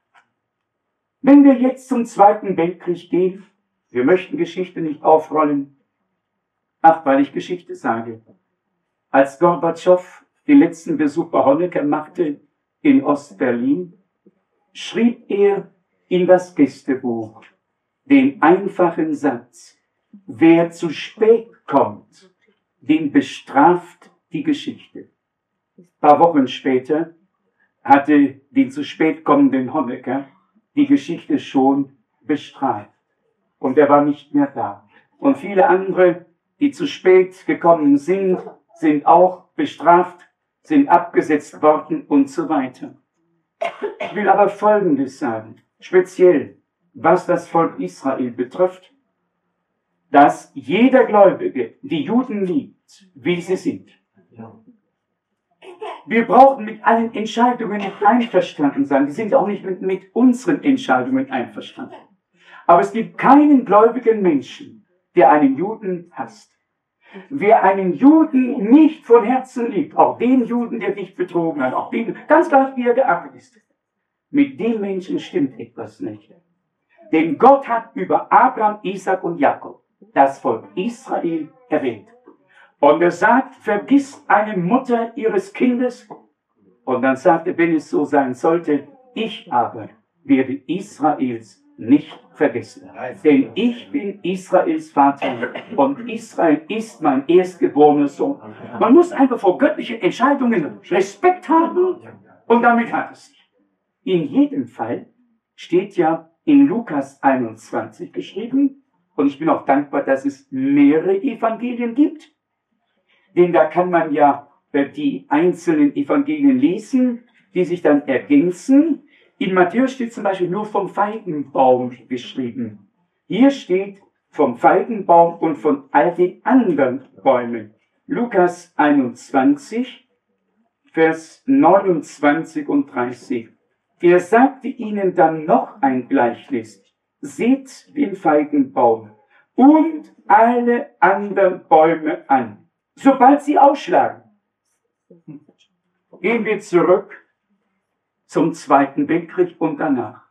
Wenn wir jetzt zum Zweiten Weltkrieg gehen, wir möchten Geschichte nicht aufrollen, ach, weil ich Geschichte sage. Als Gorbatschow den letzten Besuch bei Honecker machte in Ostberlin, schrieb er in das Gästebuch den einfachen Satz: Wer zu spät kommt, den bestraft die Geschichte. Ein paar Wochen später hatte den zu spät kommenden Honecker die Geschichte schon bestraft. Und er war nicht mehr da. Und viele andere, die zu spät gekommen sind, sind auch bestraft, sind abgesetzt worden und so weiter. Ich will aber Folgendes sagen, speziell was das Volk Israel betrifft, dass jeder Gläubige die Juden liebt, wie sie sind. Wir brauchen mit allen Entscheidungen nicht einverstanden sein. Die sind auch nicht mit, mit unseren Entscheidungen einverstanden. Aber es gibt keinen gläubigen Menschen, der einen Juden hasst. Wer einen Juden nicht von Herzen liebt, auch den Juden, der dich betrogen hat, auch den, ganz klar, wie er geachtet ist, mit dem Menschen stimmt etwas nicht. Denn Gott hat über Abraham, Isaac und Jakob das Volk Israel erwählt. Und er sagt, vergiss eine Mutter ihres Kindes. Und dann sagt er, wenn es so sein sollte, ich aber werde Israels nicht vergessen. Denn ich bin Israels Vater und Israel ist mein erstgeborener Sohn. Man muss einfach vor göttlichen Entscheidungen Respekt haben und damit hat es sich. In jedem Fall steht ja in Lukas einundzwanzig geschrieben, und ich bin auch dankbar, dass es mehrere Evangelien gibt, denn da kann man ja die einzelnen Evangelien lesen, die sich dann ergänzen. In Matthäus steht zum Beispiel nur vom Feigenbaum geschrieben. Hier steht vom Feigenbaum und von all den anderen Bäumen. Lukas einundzwanzig, Vers neunundzwanzig und dreißig. Er sagte ihnen dann noch ein Gleichnis. Seht den Feigenbaum und alle anderen Bäume an, sobald sie ausschlagen. Gehen wir zurück zum Zweiten Weltkrieg und danach.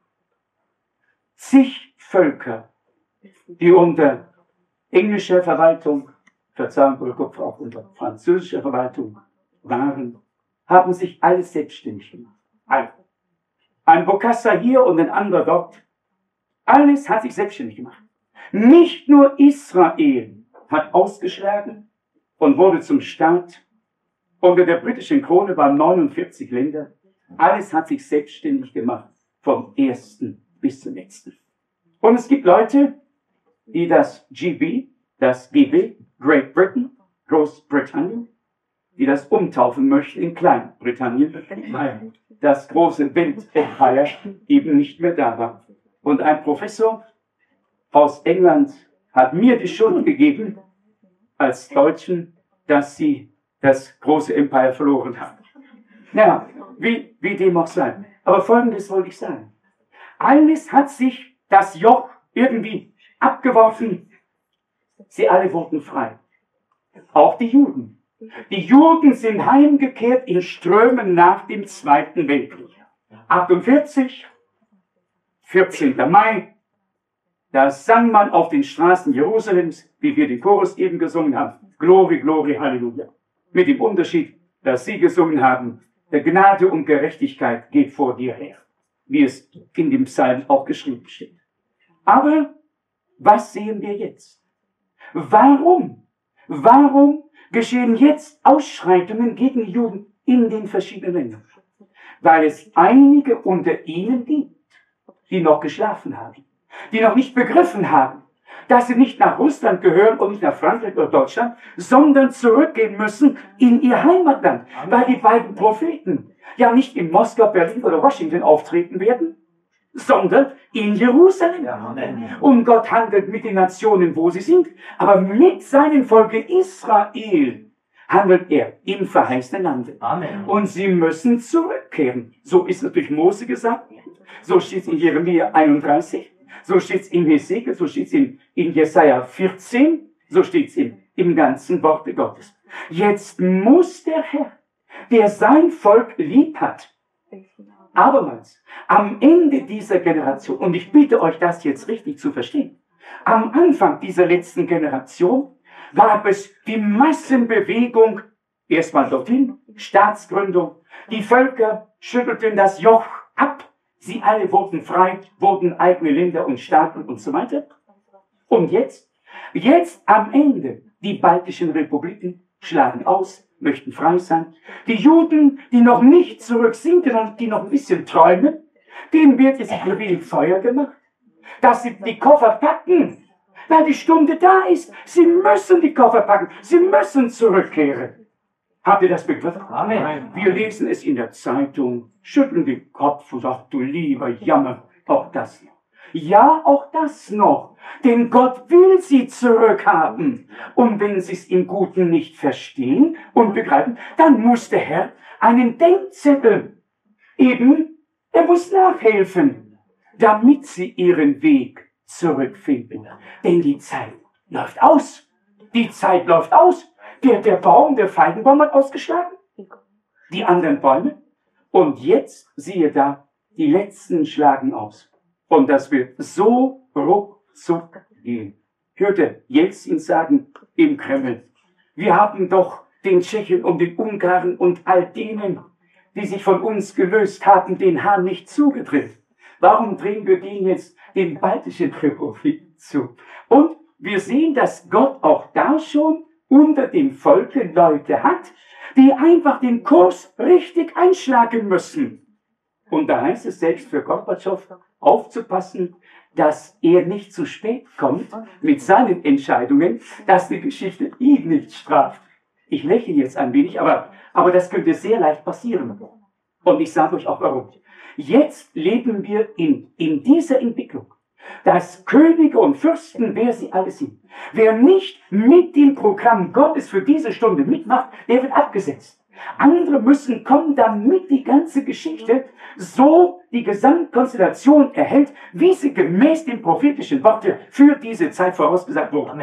Zig Völker, die unter englischer Verwaltung, Verzeihung, auch unter französischer Verwaltung waren, haben sich alles selbstständig gemacht. Alle. Ein Bokassa hier und ein anderer dort. Alles hat sich selbstständig gemacht. Nicht nur Israel hat ausgeschlagen und wurde zum Staat. Unter der britischen Krone waren neunundvierzig Länder. Alles hat sich selbstständig gemacht, vom ersten bis zum letzten. Und es gibt Leute, die das G B, das G B, Great Britain, Großbritannien, die das umtaufen möchten in Kleinbritannien, weil das große Weltempire eben nicht mehr da war. Und ein Professor aus England hat mir die Schuld gegeben, als Deutschen, dass sie das große Empire verloren haben. Ja, wie, wie dem auch sei. Aber Folgendes wollte ich sagen. Alles hat sich das Joch irgendwie abgeworfen. Sie alle wurden frei. Auch die Juden. Die Juden sind heimgekehrt in Strömen nach dem Zweiten Weltkrieg. achtundvierzig, vierzehnten Mai, da sang man auf den Straßen Jerusalems, wie wir den Chorus eben gesungen haben, Glory, Glory, Halleluja. Mit dem Unterschied, dass sie gesungen haben, der Gnade und Gerechtigkeit geht vor dir her, wie es in dem Psalm auch geschrieben steht. Aber was sehen wir jetzt? Warum? Warum geschehen jetzt Ausschreitungen gegen die Juden in den verschiedenen Ländern? Weil es einige unter ihnen gibt, die noch geschlafen haben, die noch nicht begriffen haben, dass sie nicht nach Russland gehören und nicht nach Frankreich oder Deutschland, sondern zurückgehen müssen in ihr Heimatland, weil die beiden Propheten ja nicht in Moskau, Berlin oder Washington auftreten werden, sondern in Jerusalem. Und Gott handelt mit den Nationen, wo sie sind, aber mit seinem Volke Israel handelt er im verheißenen Lande. Amen. Und sie müssen zurückkehren. So ist es durch Mose gesagt, so steht es in Jeremia einunddreißig, so steht es in Hesekiel, so steht es in, in Jesaja vierzehn, so steht es im, im ganzen Worte Gottes. Jetzt muss der Herr, der sein Volk lieb hat, abermals, am Ende dieser Generation, und ich bitte euch, das jetzt richtig zu verstehen, am Anfang dieser letzten Generation gab es die Massenbewegung, erstmal dorthin, Staatsgründung, die Völker schüttelten das Joch ab, sie alle wurden frei, wurden eigene Länder und Staaten und so weiter. Und jetzt, jetzt am Ende, die baltischen Republiken schlagen aus, möchten frei sein. Die Juden, die noch nicht zurück sind, die noch ein bisschen träumen, denen wird jetzt ein wenig Feuer gemacht, dass sie die Koffer packen, weil die Stunde da ist. Sie müssen die Koffer packen, sie müssen zurückkehren. Habt ihr das begriffen? Amen. Wir lesen es in der Zeitung, schütteln den Kopf und sagen, du lieber Jammer, auch das noch. Ja, auch das noch. Denn Gott will sie zurückhaben. Und wenn sie es im Guten nicht verstehen und begreifen, dann muss der Herr einen Denkzettel eben, er muss nachhelfen, damit sie ihren Weg zurückfinden. Denn die Zeit läuft aus. Die Zeit läuft aus. Der, der Baum, der Feigenbaum hat ausgeschlagen. Die anderen Bäume. Und jetzt, siehe da, die letzten schlagen aus. Und das wird so ruckzuck gehen. Hörte Jelzin sagen im Kreml, wir haben doch den Tschechen und den Ungarn und all denen, die sich von uns gelöst haben, den Hahn nicht zugedreht. Warum drehen wir den jetzt den baltischen Republiken zu? Und wir sehen, dass Gott auch da schon unter dem Volke Leute hat, die einfach den Kurs richtig einschlagen müssen. Und da heißt es selbst für Gorbatschow aufzupassen, dass er nicht zu spät kommt mit seinen Entscheidungen, dass die Geschichte ihn nicht straft. Ich lächle jetzt ein wenig, aber, aber das könnte sehr leicht passieren. Und ich sage euch auch warum. Jetzt leben wir in, in dieser Entwicklung, dass Könige und Fürsten, wer sie alle sind, wer nicht mit dem Programm Gottes für diese Stunde mitmacht, der wird abgesetzt. Andere müssen kommen, damit die ganze Geschichte so die Gesamtkonstellation erhält, wie sie gemäß dem prophetischen Worte für diese Zeit vorausgesagt wurde.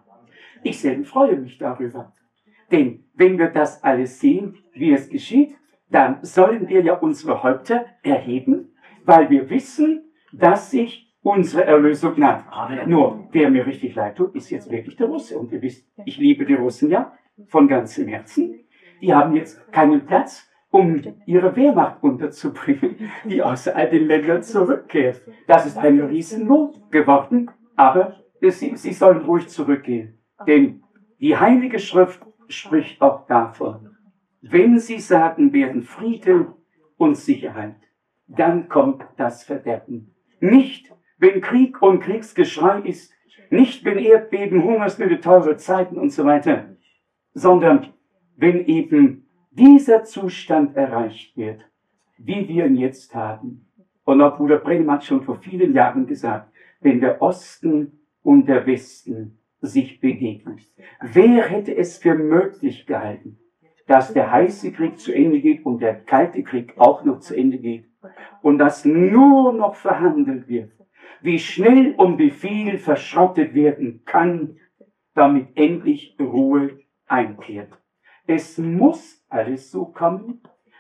Ich selbst freue mich darüber. Denn wenn wir das alles sehen, wie es geschieht, dann sollen wir ja unsere Häupter erheben, weil wir wissen, dass sich unsere Erlösung naht. Nur, wer mir richtig leid tut, ist jetzt wirklich der Russe. Und ihr wisst, ich liebe die Russen ja von ganzem Herzen. Die haben jetzt keinen Platz, um ihre Wehrmacht unterzubringen, die aus all den Ländern zurückkehrt. Das ist eine Riesennot geworden, aber sie, sie sollen ruhig zurückgehen. Denn die Heilige Schrift spricht auch davon, wenn sie sagen werden Friede und Sicherheit, dann kommt das Verderben. Nicht, wenn Krieg und Kriegsgeschrei ist, nicht, wenn Erdbeben, Hungersnöte, teure Zeiten und so weiter, sondern wenn eben dieser Zustand erreicht wird, wie wir ihn jetzt haben. Und auch Bruder Brennem hat schon vor vielen Jahren gesagt, wenn der Osten und der Westen sich begegnen. Wer hätte es für möglich gehalten, dass der heiße Krieg zu Ende geht und der kalte Krieg auch noch zu Ende geht und dass nur noch verhandelt wird, wie schnell und wie viel verschrottet werden kann, damit endlich Ruhe einkehrt. Es muss alles so kommen,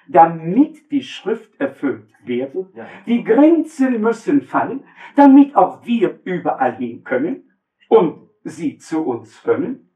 damit die Schrift erfüllt wird. Die Grenzen müssen fallen, damit auch wir überall hin können und sie zu uns können.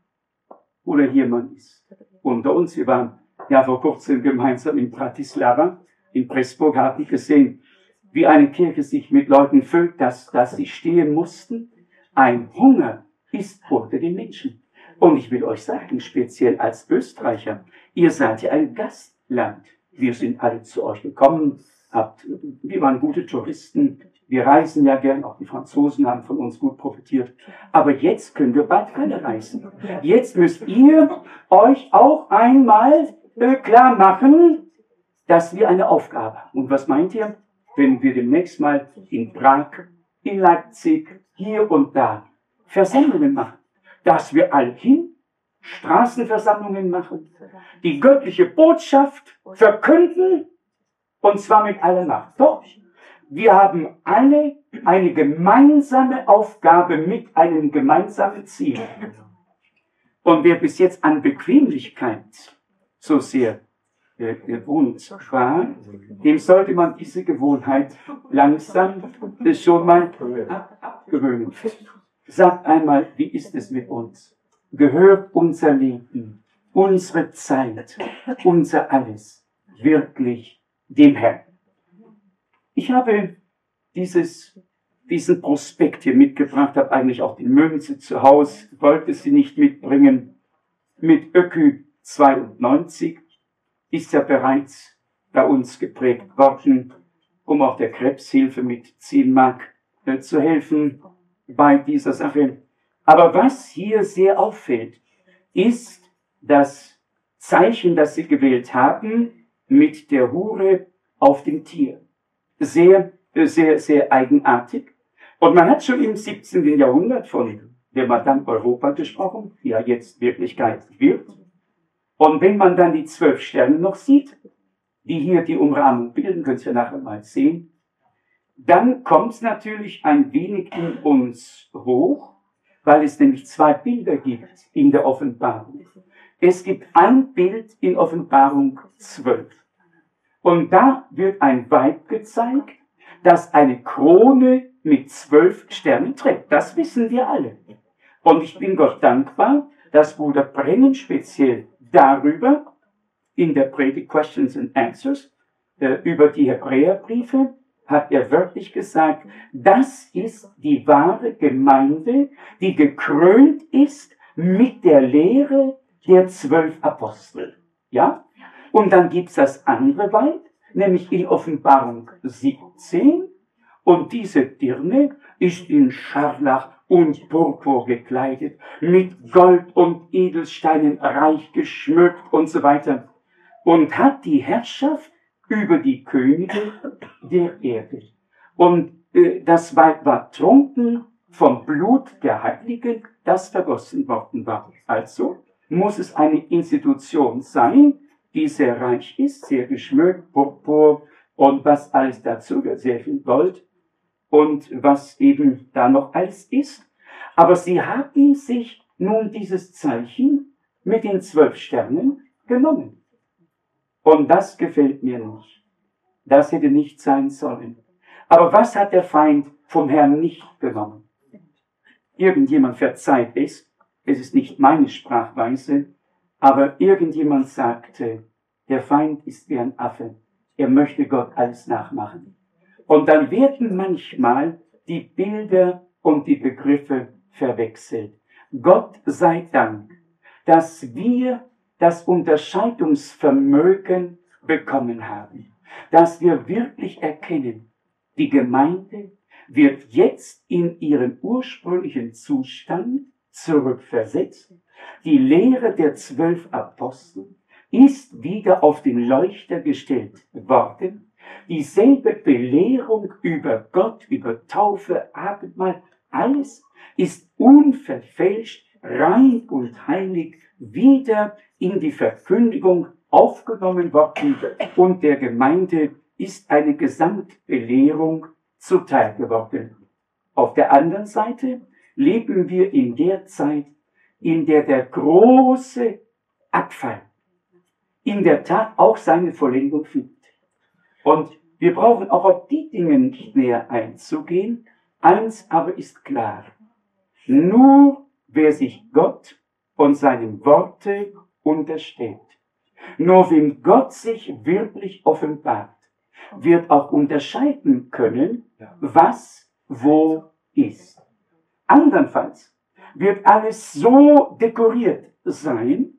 Oder jemand ist unter uns. Wir waren ja vor kurzem gemeinsam in Bratislava, in Pressburg, habe ich gesehen, wie eine Kirche sich mit Leuten füllt, dass, dass sie stehen mussten. Ein Hunger ist unter den Menschen. Und ich will euch sagen, speziell als Österreicher, ihr seid ja ein Gastland. Wir sind alle zu euch gekommen, habt, wir waren gute Touristen, wir reisen ja gern, auch die Franzosen haben von uns gut profitiert. Aber jetzt können wir bald keine reisen. Jetzt müsst ihr euch auch einmal äh, klar machen, dass wir eine Aufgabe haben. Und was meint ihr, wenn wir demnächst mal in Prag, in Leipzig, hier und da Versammlungen machen? Dass wir alle hin, Straßenversammlungen machen, die göttliche Botschaft verkünden, und zwar mit aller Macht. Doch, wir haben alle eine gemeinsame Aufgabe mit einem gemeinsamen Ziel. Und wer bis jetzt an Bequemlichkeit so sehr äh, gewohnt war, dem sollte man diese Gewohnheit langsam äh, schon mal ab abgewöhnen. Sagt einmal, wie ist es mit uns? Gehört unser Leben, unsere Zeit, unser Alles wirklich dem Herrn? Ich habe dieses, diesen Prospekt hier mitgebracht, habe eigentlich auch die Münze zu Hause, wollte sie nicht mitbringen. Mit Ökü zweiundneunzig ist er bereits bei uns geprägt worden, um auch der Krebshilfe mit zehn Mark äh, zu helfen bei dieser Sache. Aber was hier sehr auffällt, ist das Zeichen, das sie gewählt haben, mit der Hure auf dem Tier. Sehr, sehr, sehr eigenartig. Und man hat schon im siebzehnten Jahrhundert von der Madame Europa gesprochen, die ja jetzt Wirklichkeit wird. Und wenn man dann die zwölf Sterne noch sieht, die hier die Umrahmung bilden, könnt ihr nachher mal sehen, dann kommt es natürlich ein wenig in uns hoch, weil es nämlich zwei Bilder gibt in der Offenbarung. Es gibt ein Bild in Offenbarung zwölf. Und da wird ein Weib gezeigt, das eine Krone mit zwölf Sternen trägt. Das wissen wir alle. Und ich bin Gott dankbar, dass Bruder Brennem speziell darüber in der Predigt Questions and Answers äh, über die Hebräerbriefe hat er wörtlich gesagt, das ist die wahre Gemeinde, die gekrönt ist mit der Lehre der zwölf Apostel. Ja? Und dann gibt es das andere Weib, nämlich in Offenbarung siebzehn. Und diese Dirne ist in Scharlach und Purpur gekleidet, mit Gold und Edelsteinen reich geschmückt und so weiter. Und hat die Herrschaft über die Könige der Erde. Und äh, das Weib war trunken vom Blut der Heiligen, das vergossen worden war. Also muss es eine Institution sein, die sehr reich ist, sehr geschmückt, Purpur und was alles dazu gehört, sehr viel Gold und was eben da noch alles ist. Aber sie haben sich nun dieses Zeichen mit den zwölf Sternen genommen. Und das gefällt mir nicht. Das hätte nicht sein sollen. Aber was hat der Feind vom Herrn nicht genommen? Irgendjemand verzeiht es, es ist nicht meine Sprachweise, aber irgendjemand sagte, der Feind ist wie ein Affe, er möchte Gott alles nachmachen. Und dann werden manchmal die Bilder und die Begriffe verwechselt. Gott sei Dank, dass wir das Unterscheidungsvermögen bekommen haben, dass wir wirklich erkennen, die Gemeinde wird jetzt in ihren ursprünglichen Zustand zurückversetzt. Die Lehre der zwölf Apostel ist wieder auf den Leuchter gestellt worden. Dieselbe Belehrung über Gott, über Taufe, Abendmahl, alles ist unverfälscht, rein und heilig wieder in die Verkündigung aufgenommen worden und der Gemeinde ist eine Gesamtbelehrung zuteil geworden. Auf der anderen Seite leben wir in der Zeit, in der der große Abfall in der Tat auch seine Vollendung findet. Und wir brauchen auch auf die Dinge nicht näher einzugehen. Eins aber ist klar. Nur wer sich Gott und seinem Worte untersteht, nur wem Gott sich wirklich offenbart, wird auch unterscheiden können, was wo ist. Andernfalls wird alles so dekoriert sein,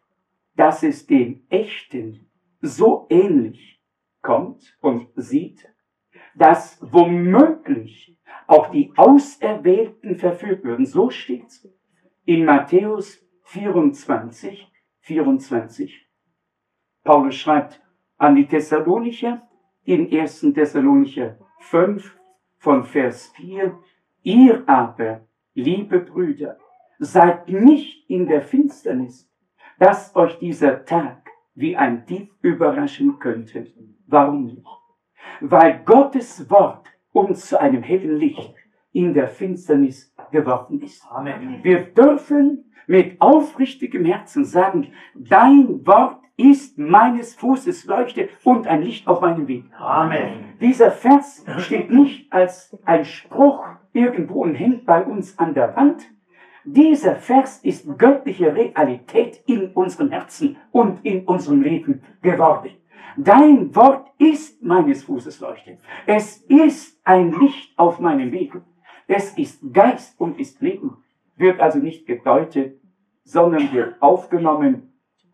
dass es dem Echten so ähnlich kommt und sieht, dass womöglich auch die Auserwählten verführt würden. So steht es in Matthäus vierundzwanzig, vierundzwanzig. Paulus schreibt an die Thessalonicher in ersten Thessalonicher fünf von Vers vier, ihr aber, liebe Brüder, seid nicht in der Finsternis, dass euch dieser Tag wie ein Dieb überraschen könnte. Warum nicht? Weil Gottes Wort uns zu einem hellen Licht in der Finsternis geworden ist. Amen. Wir dürfen mit aufrichtigem Herzen sagen, dein Wort ist meines Fußes Leuchte und ein Licht auf meinem Weg. Amen. Dieser Vers steht nicht als ein Spruch irgendwo und hängt bei uns an der Wand. Dieser Vers ist göttliche Realität in unserem Herzen und in unserem Leben geworden. Dein Wort ist meines Fußes Leuchte. Es ist ein Licht auf meinem Weg. Es ist Geist und ist Leben. Wird also nicht gedeutet, sondern wird aufgenommen,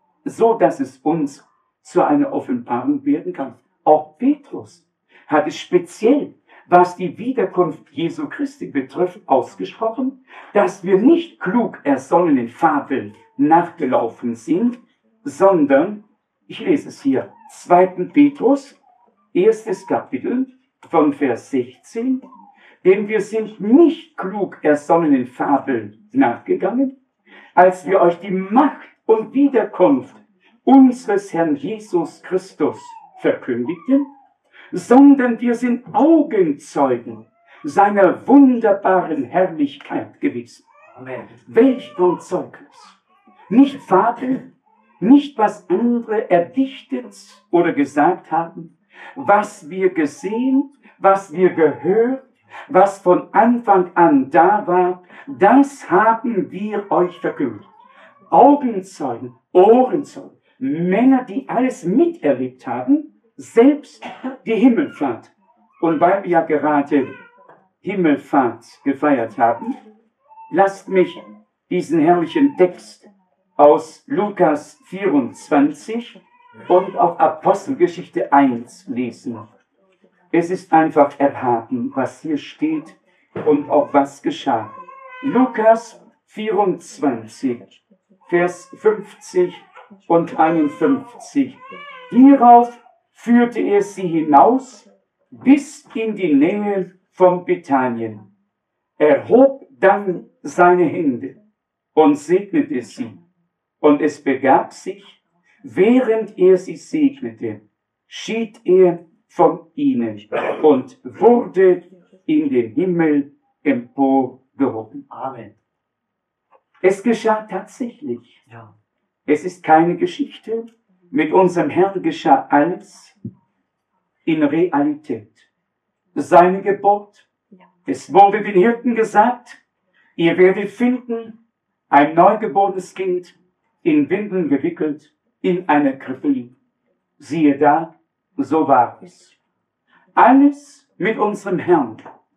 so dass es uns zu einer Offenbarung werden kann. Auch Petrus hat es speziell, was die Wiederkunft Jesu Christi betrifft, ausgesprochen, dass wir nicht klug ersonnenen Fabeln nachgelaufen sind, sondern, ich lese es hier, zweiten Petrus, erstes Kapitel von Vers sechzehn, denn wir sind nicht klug ersonnenen Fabeln nachgegangen, als wir euch die Macht und Wiederkunft unseres Herrn Jesus Christus verkündigten, sondern wir sind Augenzeugen seiner wunderbaren Herrlichkeit gewesen. Amen. Welch ein Zeugnis! Nicht Fabel, nicht was andere erdichtet oder gesagt haben, was wir gesehen, was wir gehört, was von Anfang an da war, das haben wir euch verkündigt. Augenzeugen, Ohrenzeugen, Männer, die alles miterlebt haben, selbst die Himmelfahrt Und weil wir ja gerade Himmelfahrt gefeiert haben, lasst mich diesen herrlichen Text aus Lukas vierundzwanzig und auf Apostelgeschichte eins lesen. Es ist einfach erhaben, was hier steht und auch was geschah. Lukas vierundzwanzig, Vers fünfzig und einundfünfzig. Hierauf führte er sie hinaus bis in die Nähe von Bethanien. Er hob dann seine Hände und segnete sie. Und es begab sich, während er sie segnete, schied er von ihnen und wurde in den Himmel emporgehoben. Amen. Es geschah tatsächlich. Ja. Es ist keine Geschichte. Mit unserem Herrn geschah alles in Realität. Seine Geburt. Es wurde den Hirten gesagt, ihr werdet finden, ein neugeborenes Kind, in Windeln gewickelt, in einer Krippe liegen. Siehe da, so war es. Alles mit unserem Herrn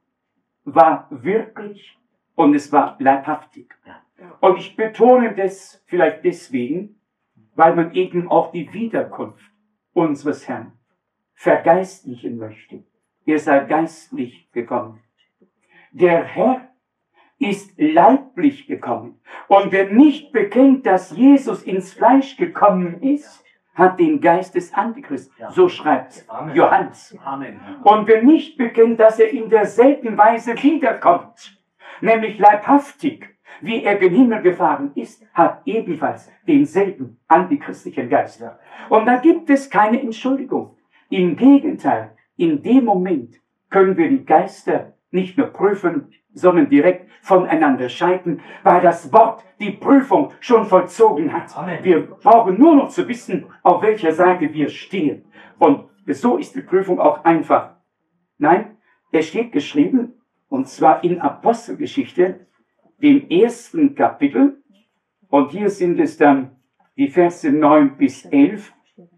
war wirklich und es war leibhaftig. Und ich betone das vielleicht deswegen, weil man eben auch die Wiederkunft unseres Herrn vergeistlichen möchte. Er sei geistlich gekommen. Der Herr ist leiblich gekommen. Und wer nicht bekennt, dass Jesus ins Fleisch gekommen ist, hat den Geist des Antichrist. So schreibt Johannes. Amen. Und wer nicht bekennt, dass er in derselben Weise wiederkommt, nämlich leibhaftig, wie er gen Himmel gefahren ist, hat ebenfalls denselben antichristlichen Geist. Und da gibt es keine Entschuldigung. Im Gegenteil, in dem Moment können wir die Geister nicht nur prüfen, sondern direkt voneinander scheiden, weil das Wort die Prüfung schon vollzogen hat. Amen. Wir brauchen nur noch zu wissen, auf welcher Seite wir stehen. Und so ist die Prüfung auch einfach. Nein, es steht geschrieben, und zwar in Apostelgeschichte, dem ersten Kapitel, und hier sind es dann die Verse neun bis elf.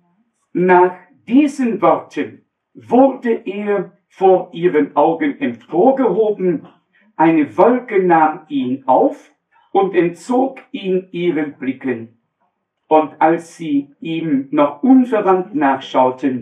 Nach diesen Worten wurde er vor ihren Augen emporgehoben, eine Wolke nahm ihn auf und entzog ihn ihren Blicken. Und als sie ihm noch unverwandt nachschauten,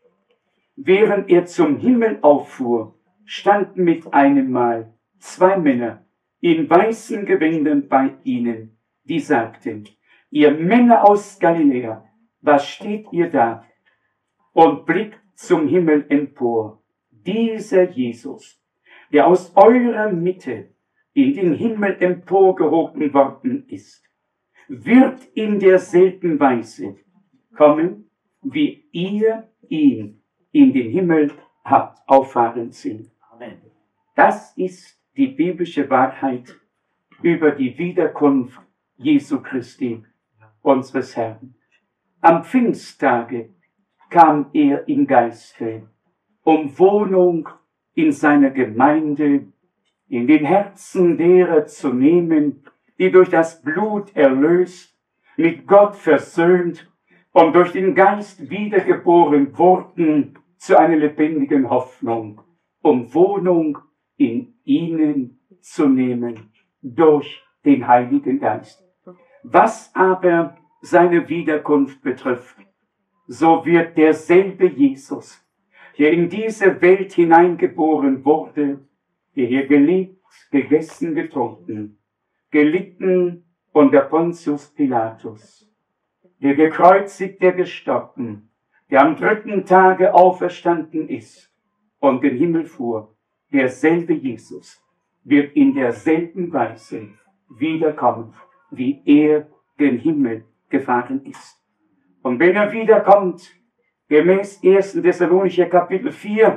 während er zum Himmel auffuhr, standen mit einem Mal zwei Männer in weißen Gewändern bei ihnen, die sagten, ihr Männer aus Galiläa, was steht ihr da? Und blickt zum Himmel empor. Dieser Jesus, der aus eurer Mitte in den Himmel emporgehoben worden ist, wird in derselben Weise kommen, wie ihr ihn in den Himmel habt auffahren sehen. Amen. Das ist die biblische Wahrheit über die Wiederkunft Jesu Christi, unseres Herrn. Am Pfingsttage kam er im Geiste, um Wohnung in seiner Gemeinde, in den Herzen derer zu nehmen, die durch das Blut erlöst, mit Gott versöhnt und durch den Geist wiedergeboren wurden zu einer lebendigen Hoffnung, um Wohnung in ihnen zu nehmen durch den Heiligen Geist. Was aber seine Wiederkunft betrifft, so wird derselbe Jesus, der in diese Welt hineingeboren wurde, der hier gelebt, gegessen, getrunken, gelitten unter Pontius Pilatus, der gekreuzigt, der gestorben, der am dritten Tage auferstanden ist und gen Himmel fuhr, derselbe Jesus wird in derselben Weise wiederkommen, wie er gen Himmel gefahren ist. Und wenn er wiederkommt, gemäß ersten Thessalonicher Kapitel vier,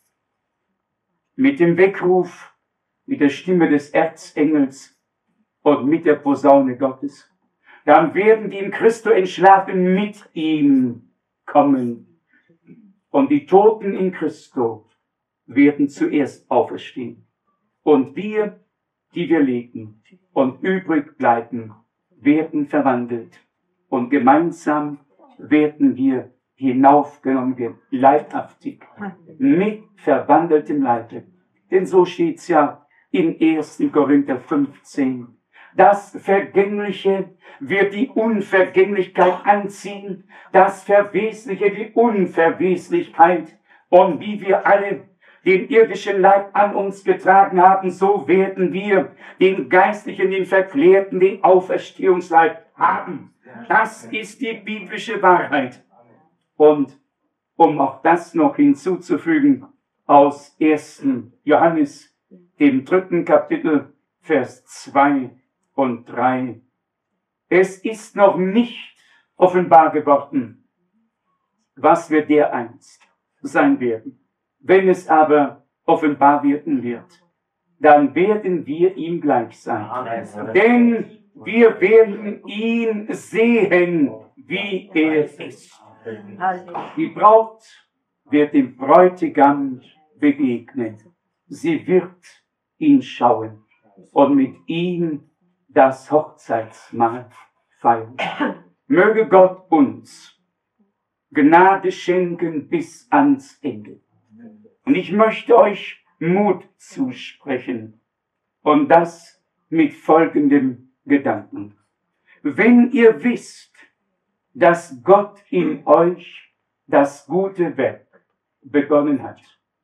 mit dem Weckruf, mit der Stimme des Erzengels und mit der Posaune Gottes, dann werden die in Christo entschlafen mit ihm kommen. Und die Toten in Christo werden zuerst auferstehen. Und wir, die wir leben und übrig bleiben, werden verwandelt. Und gemeinsam werden wir hinaufgenommen wird, leibhaftig, mit verwandeltem Leibe. Denn so steht's ja in ersten Korinther fünfzehn. Das Vergängliche wird die Unvergänglichkeit anziehen, das Verwesliche die Unverweslichkeit. Und wie wir alle den irdischen Leib an uns getragen haben, so werden wir den geistlichen, den verklärten, den Auferstehungsleib haben. Das ist die biblische Wahrheit. Und um auch das noch hinzuzufügen, aus ersten Johannes, dem dritten Kapitel, Vers zwei und drei. Es ist noch nicht offenbar geworden, was wir dereinst sein werden. Wenn es aber offenbar werden wird, dann werden wir ihm gleich sein. Amen. Denn wir werden ihn sehen, wie er ist. Die Braut wird dem Bräutigam begegnen. Sie wird ihn schauen und mit ihm das Hochzeitsmahl feiern. Möge Gott uns Gnade schenken bis ans Ende. Und ich möchte euch Mut zusprechen. Und das mit folgendem Gedanken. Wenn ihr wisst, dass Gott in euch das gute Werk begonnen hat,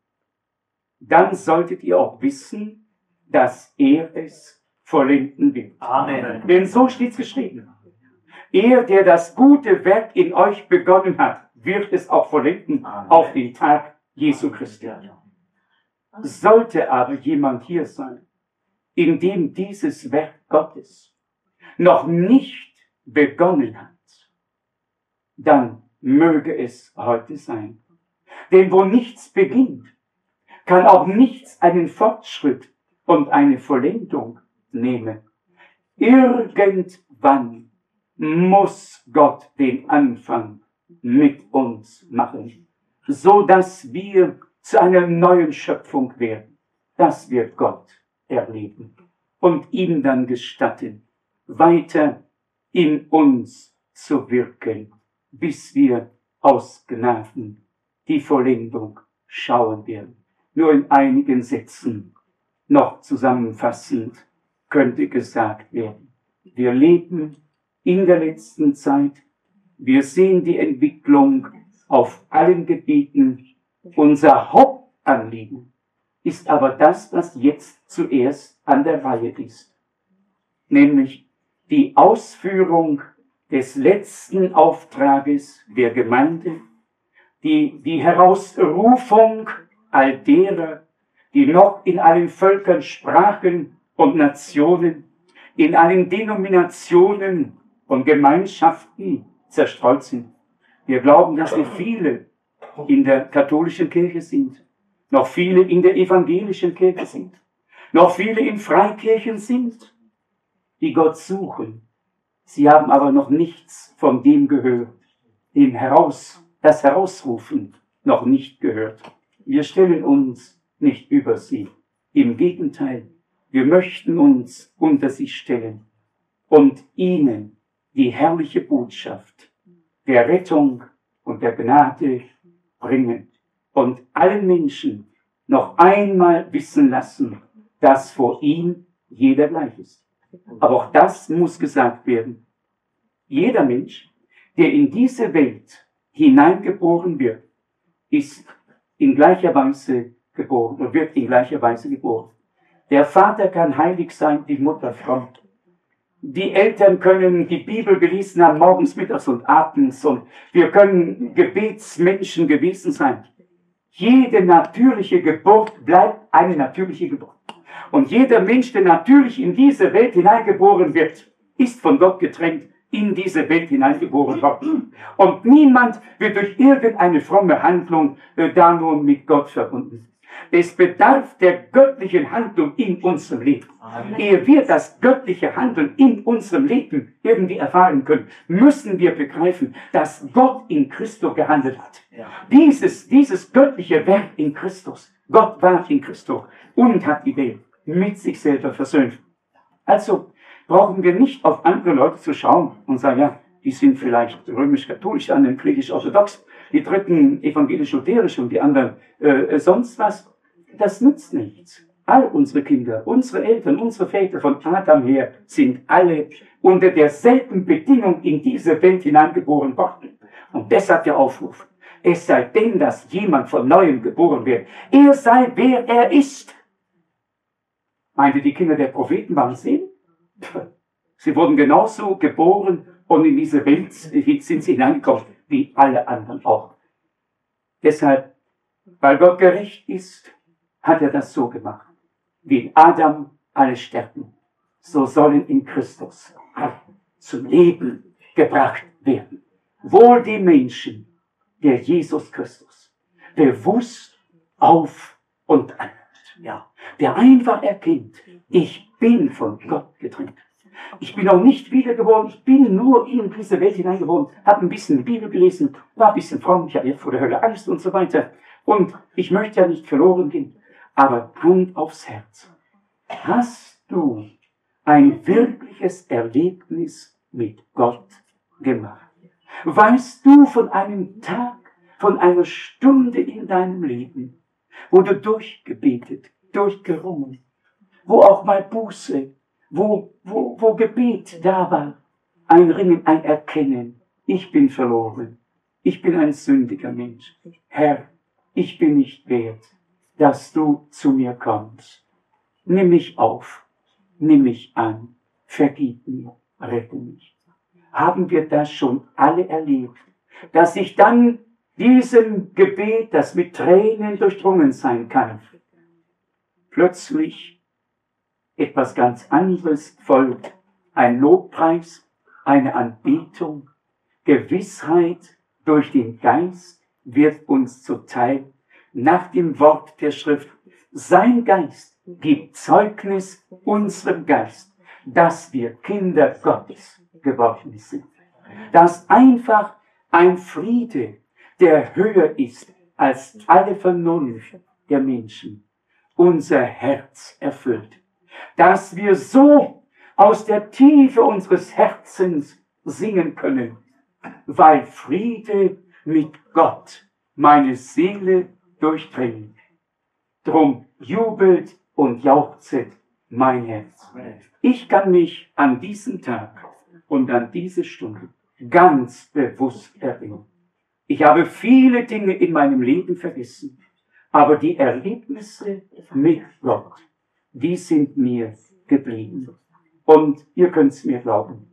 dann solltet ihr auch wissen, dass er es vollenden wird. Amen. Denn so steht es geschrieben. Er, der das gute Werk in euch begonnen hat, wird es auch vollenden. Amen. Auf den Tag Jesu Christi. Sollte aber jemand hier sein, in dem dieses Werk Gottes noch nicht begonnen hat, dann möge es heute sein. Denn wo nichts beginnt, kann auch nichts einen Fortschritt und eine Vollendung nehmen. Irgendwann muss Gott den Anfang mit uns machen, so dass wir zu einer neuen Schöpfung werden. Das wird Gott erleben und ihm dann gestatten, weiter in uns zu wirken, bis wir aus Gnaden die Vollendung schauen werden. Nur in einigen Sätzen noch zusammenfassend könnte gesagt werden: Wir leben in der letzten Zeit, wir sehen die Entwicklung auf allen Gebieten. Unser Hauptanliegen ist aber das, was jetzt zuerst an der Reihe ist, nämlich die Ausführung des letzten Auftrages der Gemeinde, die, die Herausrufung all derer, die noch in allen Völkern, Sprachen und Nationen, in allen Denominationen und Gemeinschaften zerstreut sind. Wir glauben, dass wir viele in der katholischen Kirche sind, noch viele in der evangelischen Kirche sind, noch viele in Freikirchen sind, die Gott suchen. Sie haben aber noch nichts von dem gehört, dem heraus, das Herausrufen noch nicht gehört. Wir stellen uns nicht über sie. Im Gegenteil, wir möchten uns unter sie stellen und ihnen die herrliche Botschaft der Rettung und der Gnade bringen und allen Menschen noch einmal wissen lassen, dass vor ihm jeder gleich ist. Aber auch das muss gesagt werden. Jeder Mensch, der in diese Welt hineingeboren wird, ist in gleicher Weise geboren und wird in gleicher Weise geboren. Der Vater kann heilig sein, die Mutter fromm. Die Eltern können die Bibel gelesen haben, morgens, mittags und abends, und wir können Gebetsmenschen gewesen sein. Jede natürliche Geburt bleibt eine natürliche Geburt. Und jeder Mensch, der natürlich in diese Welt hineingeboren wird, ist von Gott getrennt in diese Welt hineingeboren worden. Und niemand wird durch irgendeine fromme Handlung äh, da nun mit Gott verbunden. Es bedarf der göttlichen Handlung in unserem Leben. Amen. Ehe wir das göttliche Handeln in unserem Leben irgendwie erfahren können, müssen wir begreifen, dass Gott in Christus gehandelt hat. Ja. Dieses, dieses göttliche Werk in Christus, Gott war in Christus und hat die Welt mit sich selber versöhnt. Also brauchen wir nicht auf andere Leute zu schauen und sagen, ja, die sind vielleicht römisch-katholisch, anderen griechisch-orthodox. die dritten evangelisch-lutherische und die anderen äh, sonst was. Das nützt nichts. All unsere Kinder, unsere Eltern, unsere Väter von Adam her sind alle unter derselben Bedingung in diese Welt hineingeboren worden. Und deshalb der Aufruf. Es sei denn, dass jemand von Neuem geboren wird. Er sei, wer er ist. Meint ihr, die Kinder der Propheten waren Sinn? Sie wurden genauso geboren und in diese Welt sind sie hineingekommen, wie alle anderen auch. Deshalb, weil Gott gerecht ist, hat er das so gemacht. Wie in Adam alle sterben, so sollen in Christus alle zum Leben gebracht werden. Wohl die Menschen, der Jesus Christus bewusst auf und an, ja, der einfach erkennt, ich bin von Gott getrennt. Ich bin auch nicht wiedergeboren, ich bin nur in diese Welt hineingeboren, habe ein bisschen die Bibel gelesen, war ein bisschen fromm, ich hatte vor der Hölle Angst und so weiter. Und ich möchte ja nicht verloren gehen, aber Hand aufs Herz. Hast du ein wirkliches Erlebnis mit Gott gemacht? Weißt du von einem Tag, von einer Stunde in deinem Leben, wo du durchgebetet, durchgerungen, wo auch mal Buße, wo, wo, wo Gebet da war, ein Ringen, ein Erkennen, ich bin verloren, ich bin ein sündiger Mensch. Herr, ich bin nicht wert, dass du zu mir kommst. Nimm mich auf, nimm mich an, vergib mir, rette mich. Haben wir das schon alle erlebt, dass ich dann diesem Gebet, das mit Tränen durchdrungen sein kann, plötzlich etwas ganz anderes folgt, ein Lobpreis, eine Anbetung, Gewissheit durch den Geist wird uns zuteil, nach dem Wort der Schrift. Sein Geist gibt Zeugnis unserem Geist, dass wir Kinder Gottes geworden sind. Dass einfach ein Friede, der höher ist als alle Vernunft der Menschen, unser Herz erfüllt. Dass wir so aus der Tiefe unseres Herzens singen können, weil Friede mit Gott meine Seele durchdringt. Drum jubelt und jauchzet mein Herz. Ich kann mich an diesen Tag und an diese Stunde ganz bewusst erinnern. Ich habe viele Dinge in meinem Leben vergessen, aber die Erlebnisse mit Gott, die sind mir geblieben. Und ihr könnt es mir glauben.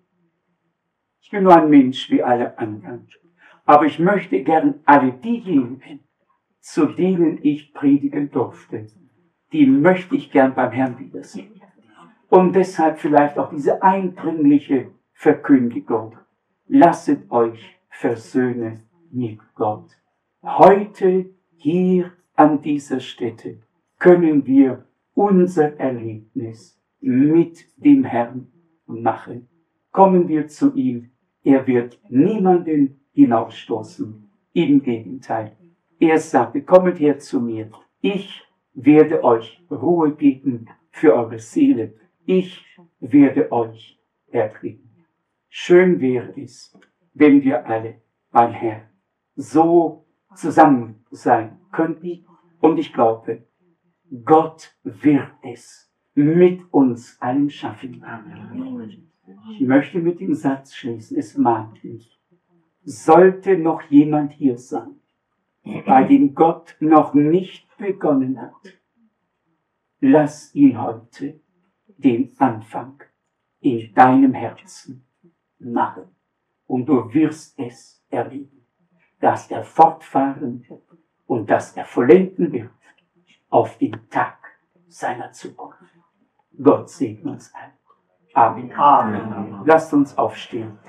Ich bin nur ein Mensch wie alle anderen. Aber ich möchte gern alle diejenigen, zu denen ich predigen durfte, die möchte ich gern beim Herrn wiedersehen. Und deshalb vielleicht auch diese eindringliche Verkündigung. Lasset euch versöhnen mit Gott. Heute, hier an dieser Stätte, können wir unser Erlebnis mit dem Herrn machen. Kommen wir zu ihm. Er wird niemanden hinausstoßen. Im Gegenteil. Er sagte, kommet her zu mir. Ich werde euch Ruhe geben für eure Seele. Ich werde euch erquicken. Schön wäre es, wenn wir alle beim Herrn so zusammen sein könnten. Und ich glaube, Gott wird es mit uns allen schaffen. Ich möchte mit dem Satz schließen, es mahnt mich. Sollte noch jemand hier sein, bei dem Gott noch nicht begonnen hat, lass ihn heute den Anfang in deinem Herzen machen. Und du wirst es erleben, dass er fortfahren und dass er vollenden wird auf den Tag seiner Zukunft. Gott segne uns alle. Amen. Amen. Lasst uns aufstehen.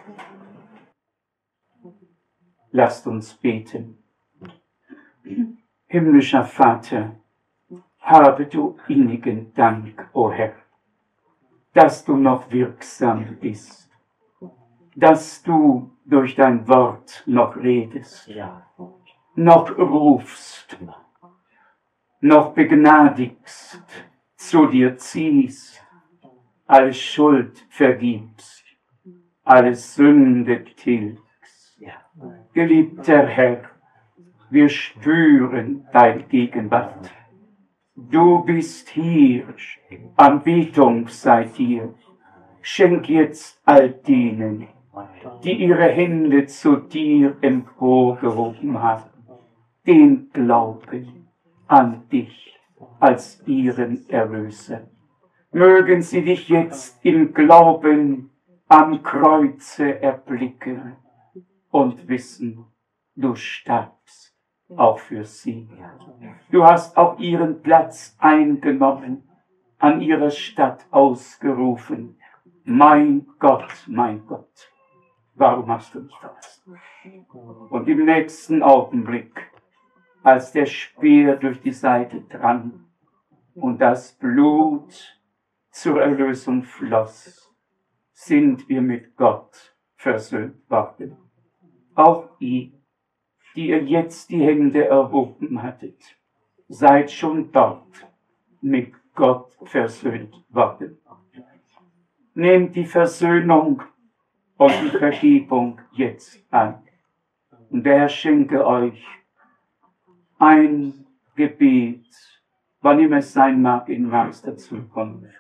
Lasst uns beten. Himmlischer Vater, habe du innigen Dank, o Herr, dass du noch wirksam bist, dass du durch dein Wort noch redest, noch rufst, noch begnadigst, zu dir ziehst, alle Schuld vergibst, alle Sünde tilgst. Geliebter Herr, Wir spüren deine Gegenwart. Du bist hier. Anbetung sei dir. Schenk jetzt all denen, die ihre Hände zu dir emporgehoben haben, den Glauben an dich als ihren Erlöser. Mögen sie dich jetzt im Glauben am Kreuze erblicken und wissen, du starbst auch für sie. Du hast auch ihren Platz eingenommen, an ihrer Stadt ausgerufen: Mein Gott, mein Gott, warum hast du mich verlassen? Und im nächsten Augenblick, als der Speer durch die Seite drang und das Blut zur Erlösung floss, sind wir mit Gott versöhnt worden. Auch ihr, die ihr jetzt die Hände erhoben hattet, seid schon dort mit Gott versöhnt worden. Nehmt die Versöhnung und die Vergebung jetzt an. Und der Herr schenke euch ein Gebet, wann immer es sein mag, in nächster Zukunft.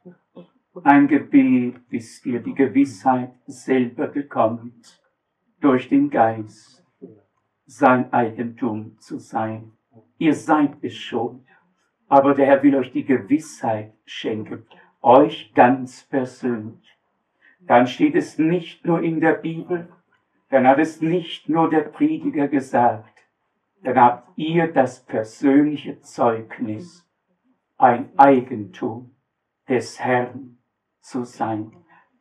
Ein Gebet, bis ihr die Gewissheit selber bekommt, durch den Geist sein Eigentum zu sein. Ihr seid es schon, aber der Herr will euch die Gewissheit schenken, euch ganz persönlich. Dann steht es nicht nur in der Bibel, dann hat es nicht nur der Prediger gesagt, dann habt ihr das persönliche Zeugnis, ein Eigentum des Herrn zu sein.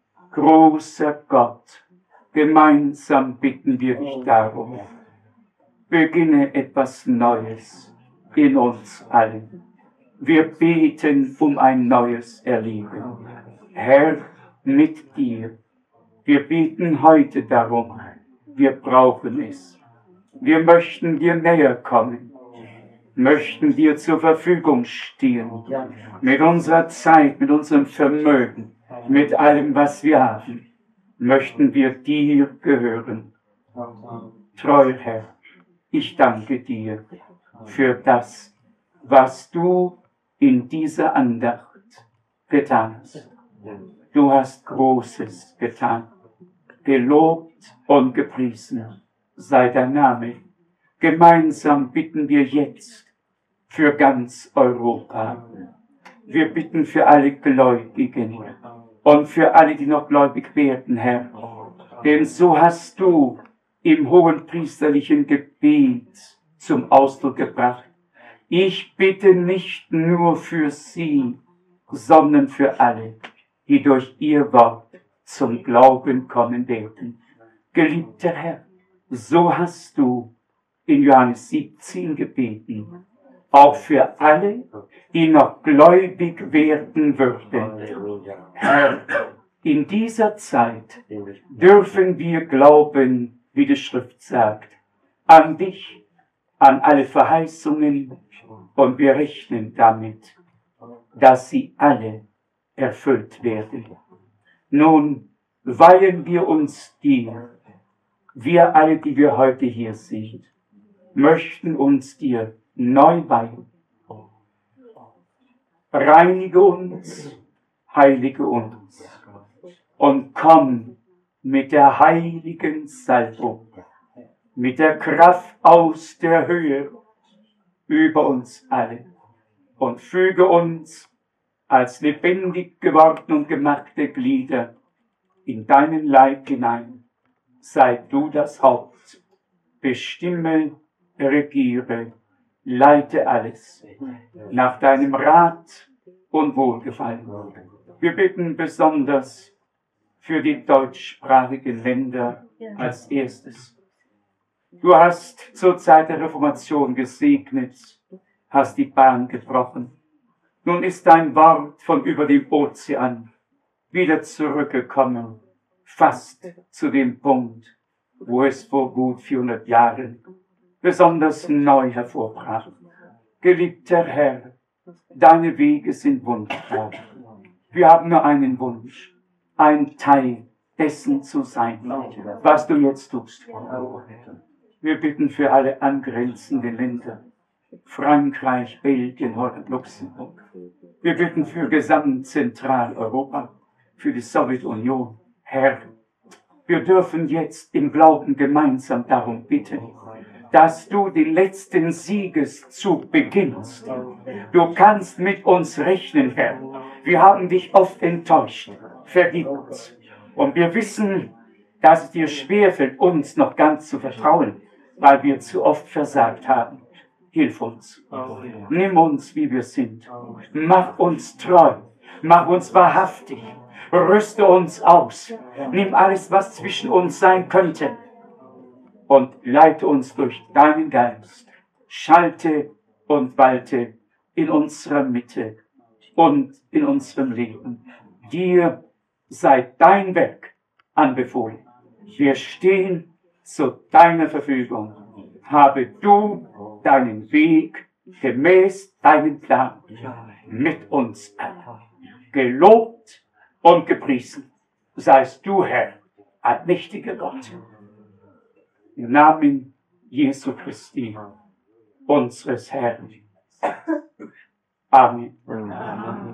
Großer Gott, gemeinsam bitten wir dich darum, beginne etwas Neues in uns allen. Wir beten um ein neues Erleben. Herr, mit dir. Wir beten heute darum. Wir brauchen es. Wir möchten dir näher kommen, möchten dir zur Verfügung stehen, mit unserer Zeit, mit unserem Vermögen, mit allem, was wir haben, möchten wir dir gehören. Treuer Herr, ich danke dir für das, was du in dieser Andacht getan hast. Du hast Großes getan. Gelobt und gepriesen sei dein Name. Gemeinsam bitten wir jetzt für ganz Europa. Wir bitten für alle Gläubigen und für alle, die noch gläubig werden, Herr. Denn so hast du im hohen priesterlichen Gebet zum Ausdruck gebracht: Ich bitte nicht nur für sie, sondern für alle, die durch ihr Wort zum Glauben kommen werden. Geliebter Herr, so hast du in Johannes siebzehn gebeten, auch für alle, die noch gläubig werden würden. Herr, in dieser Zeit dürfen wir glauben, wie die Schrift sagt, an dich, an alle Verheißungen, und wir rechnen damit, dass sie alle erfüllt werden. Nun weihen wir uns dir. Wir alle, die wir heute hier sind, möchten uns dir neu weihen. Reinige uns, heilige uns und komm mit der heiligen Salbung, mit der Kraft aus der Höhe über uns alle und füge uns als lebendig geworden und gemachte Glieder in deinen Leib hinein. Sei du das Haupt, bestimme, regiere, leite alles nach deinem Rat und Wohlgefallen. Wir bitten besonders für die deutschsprachigen Länder als erstes. Du hast zur Zeit der Reformation gesegnet, hast die Bahn gebrochen. Nun ist dein Wort von über dem Ozean wieder zurückgekommen, fast zu dem Punkt, wo es vor gut vierhundert Jahren besonders neu hervorbrach. Geliebter Herr, deine Wege sind wunderbar. Wir haben nur einen Wunsch, ein Teil dessen zu sein, was du jetzt tust. Wir bitten für alle angrenzenden Länder, Frankreich, Belgien, Holland, Luxemburg. Wir bitten für gesamt Zentraleuropa, für die Sowjetunion. Herr, wir dürfen jetzt im Glauben gemeinsam darum bitten, dass du den letzten Siegeszug beginnst. Du kannst mit uns rechnen, Herr. Wir haben dich oft enttäuscht. Vergib uns. Und wir wissen, dass es dir schwerfällt, uns noch ganz zu vertrauen, weil wir zu oft versagt haben. Hilf uns. Nimm uns, wie wir sind. Mach uns treu. Mach uns wahrhaftig. Rüste uns aus. Nimm alles, was zwischen uns sein könnte, und leite uns durch deinen Geist. Schalte und walte in unserer Mitte und in unserem Leben. Dir sei dein Werk anbefohlen. Wir stehen zu deiner Verfügung. Habe du deinen Weg gemäß deinen Plan mit uns an. Gelobt und gepriesen seist du, Herr, allmächtiger Gott. Im Namen Jesu Christi, unseres Herrn. Amen. Amen.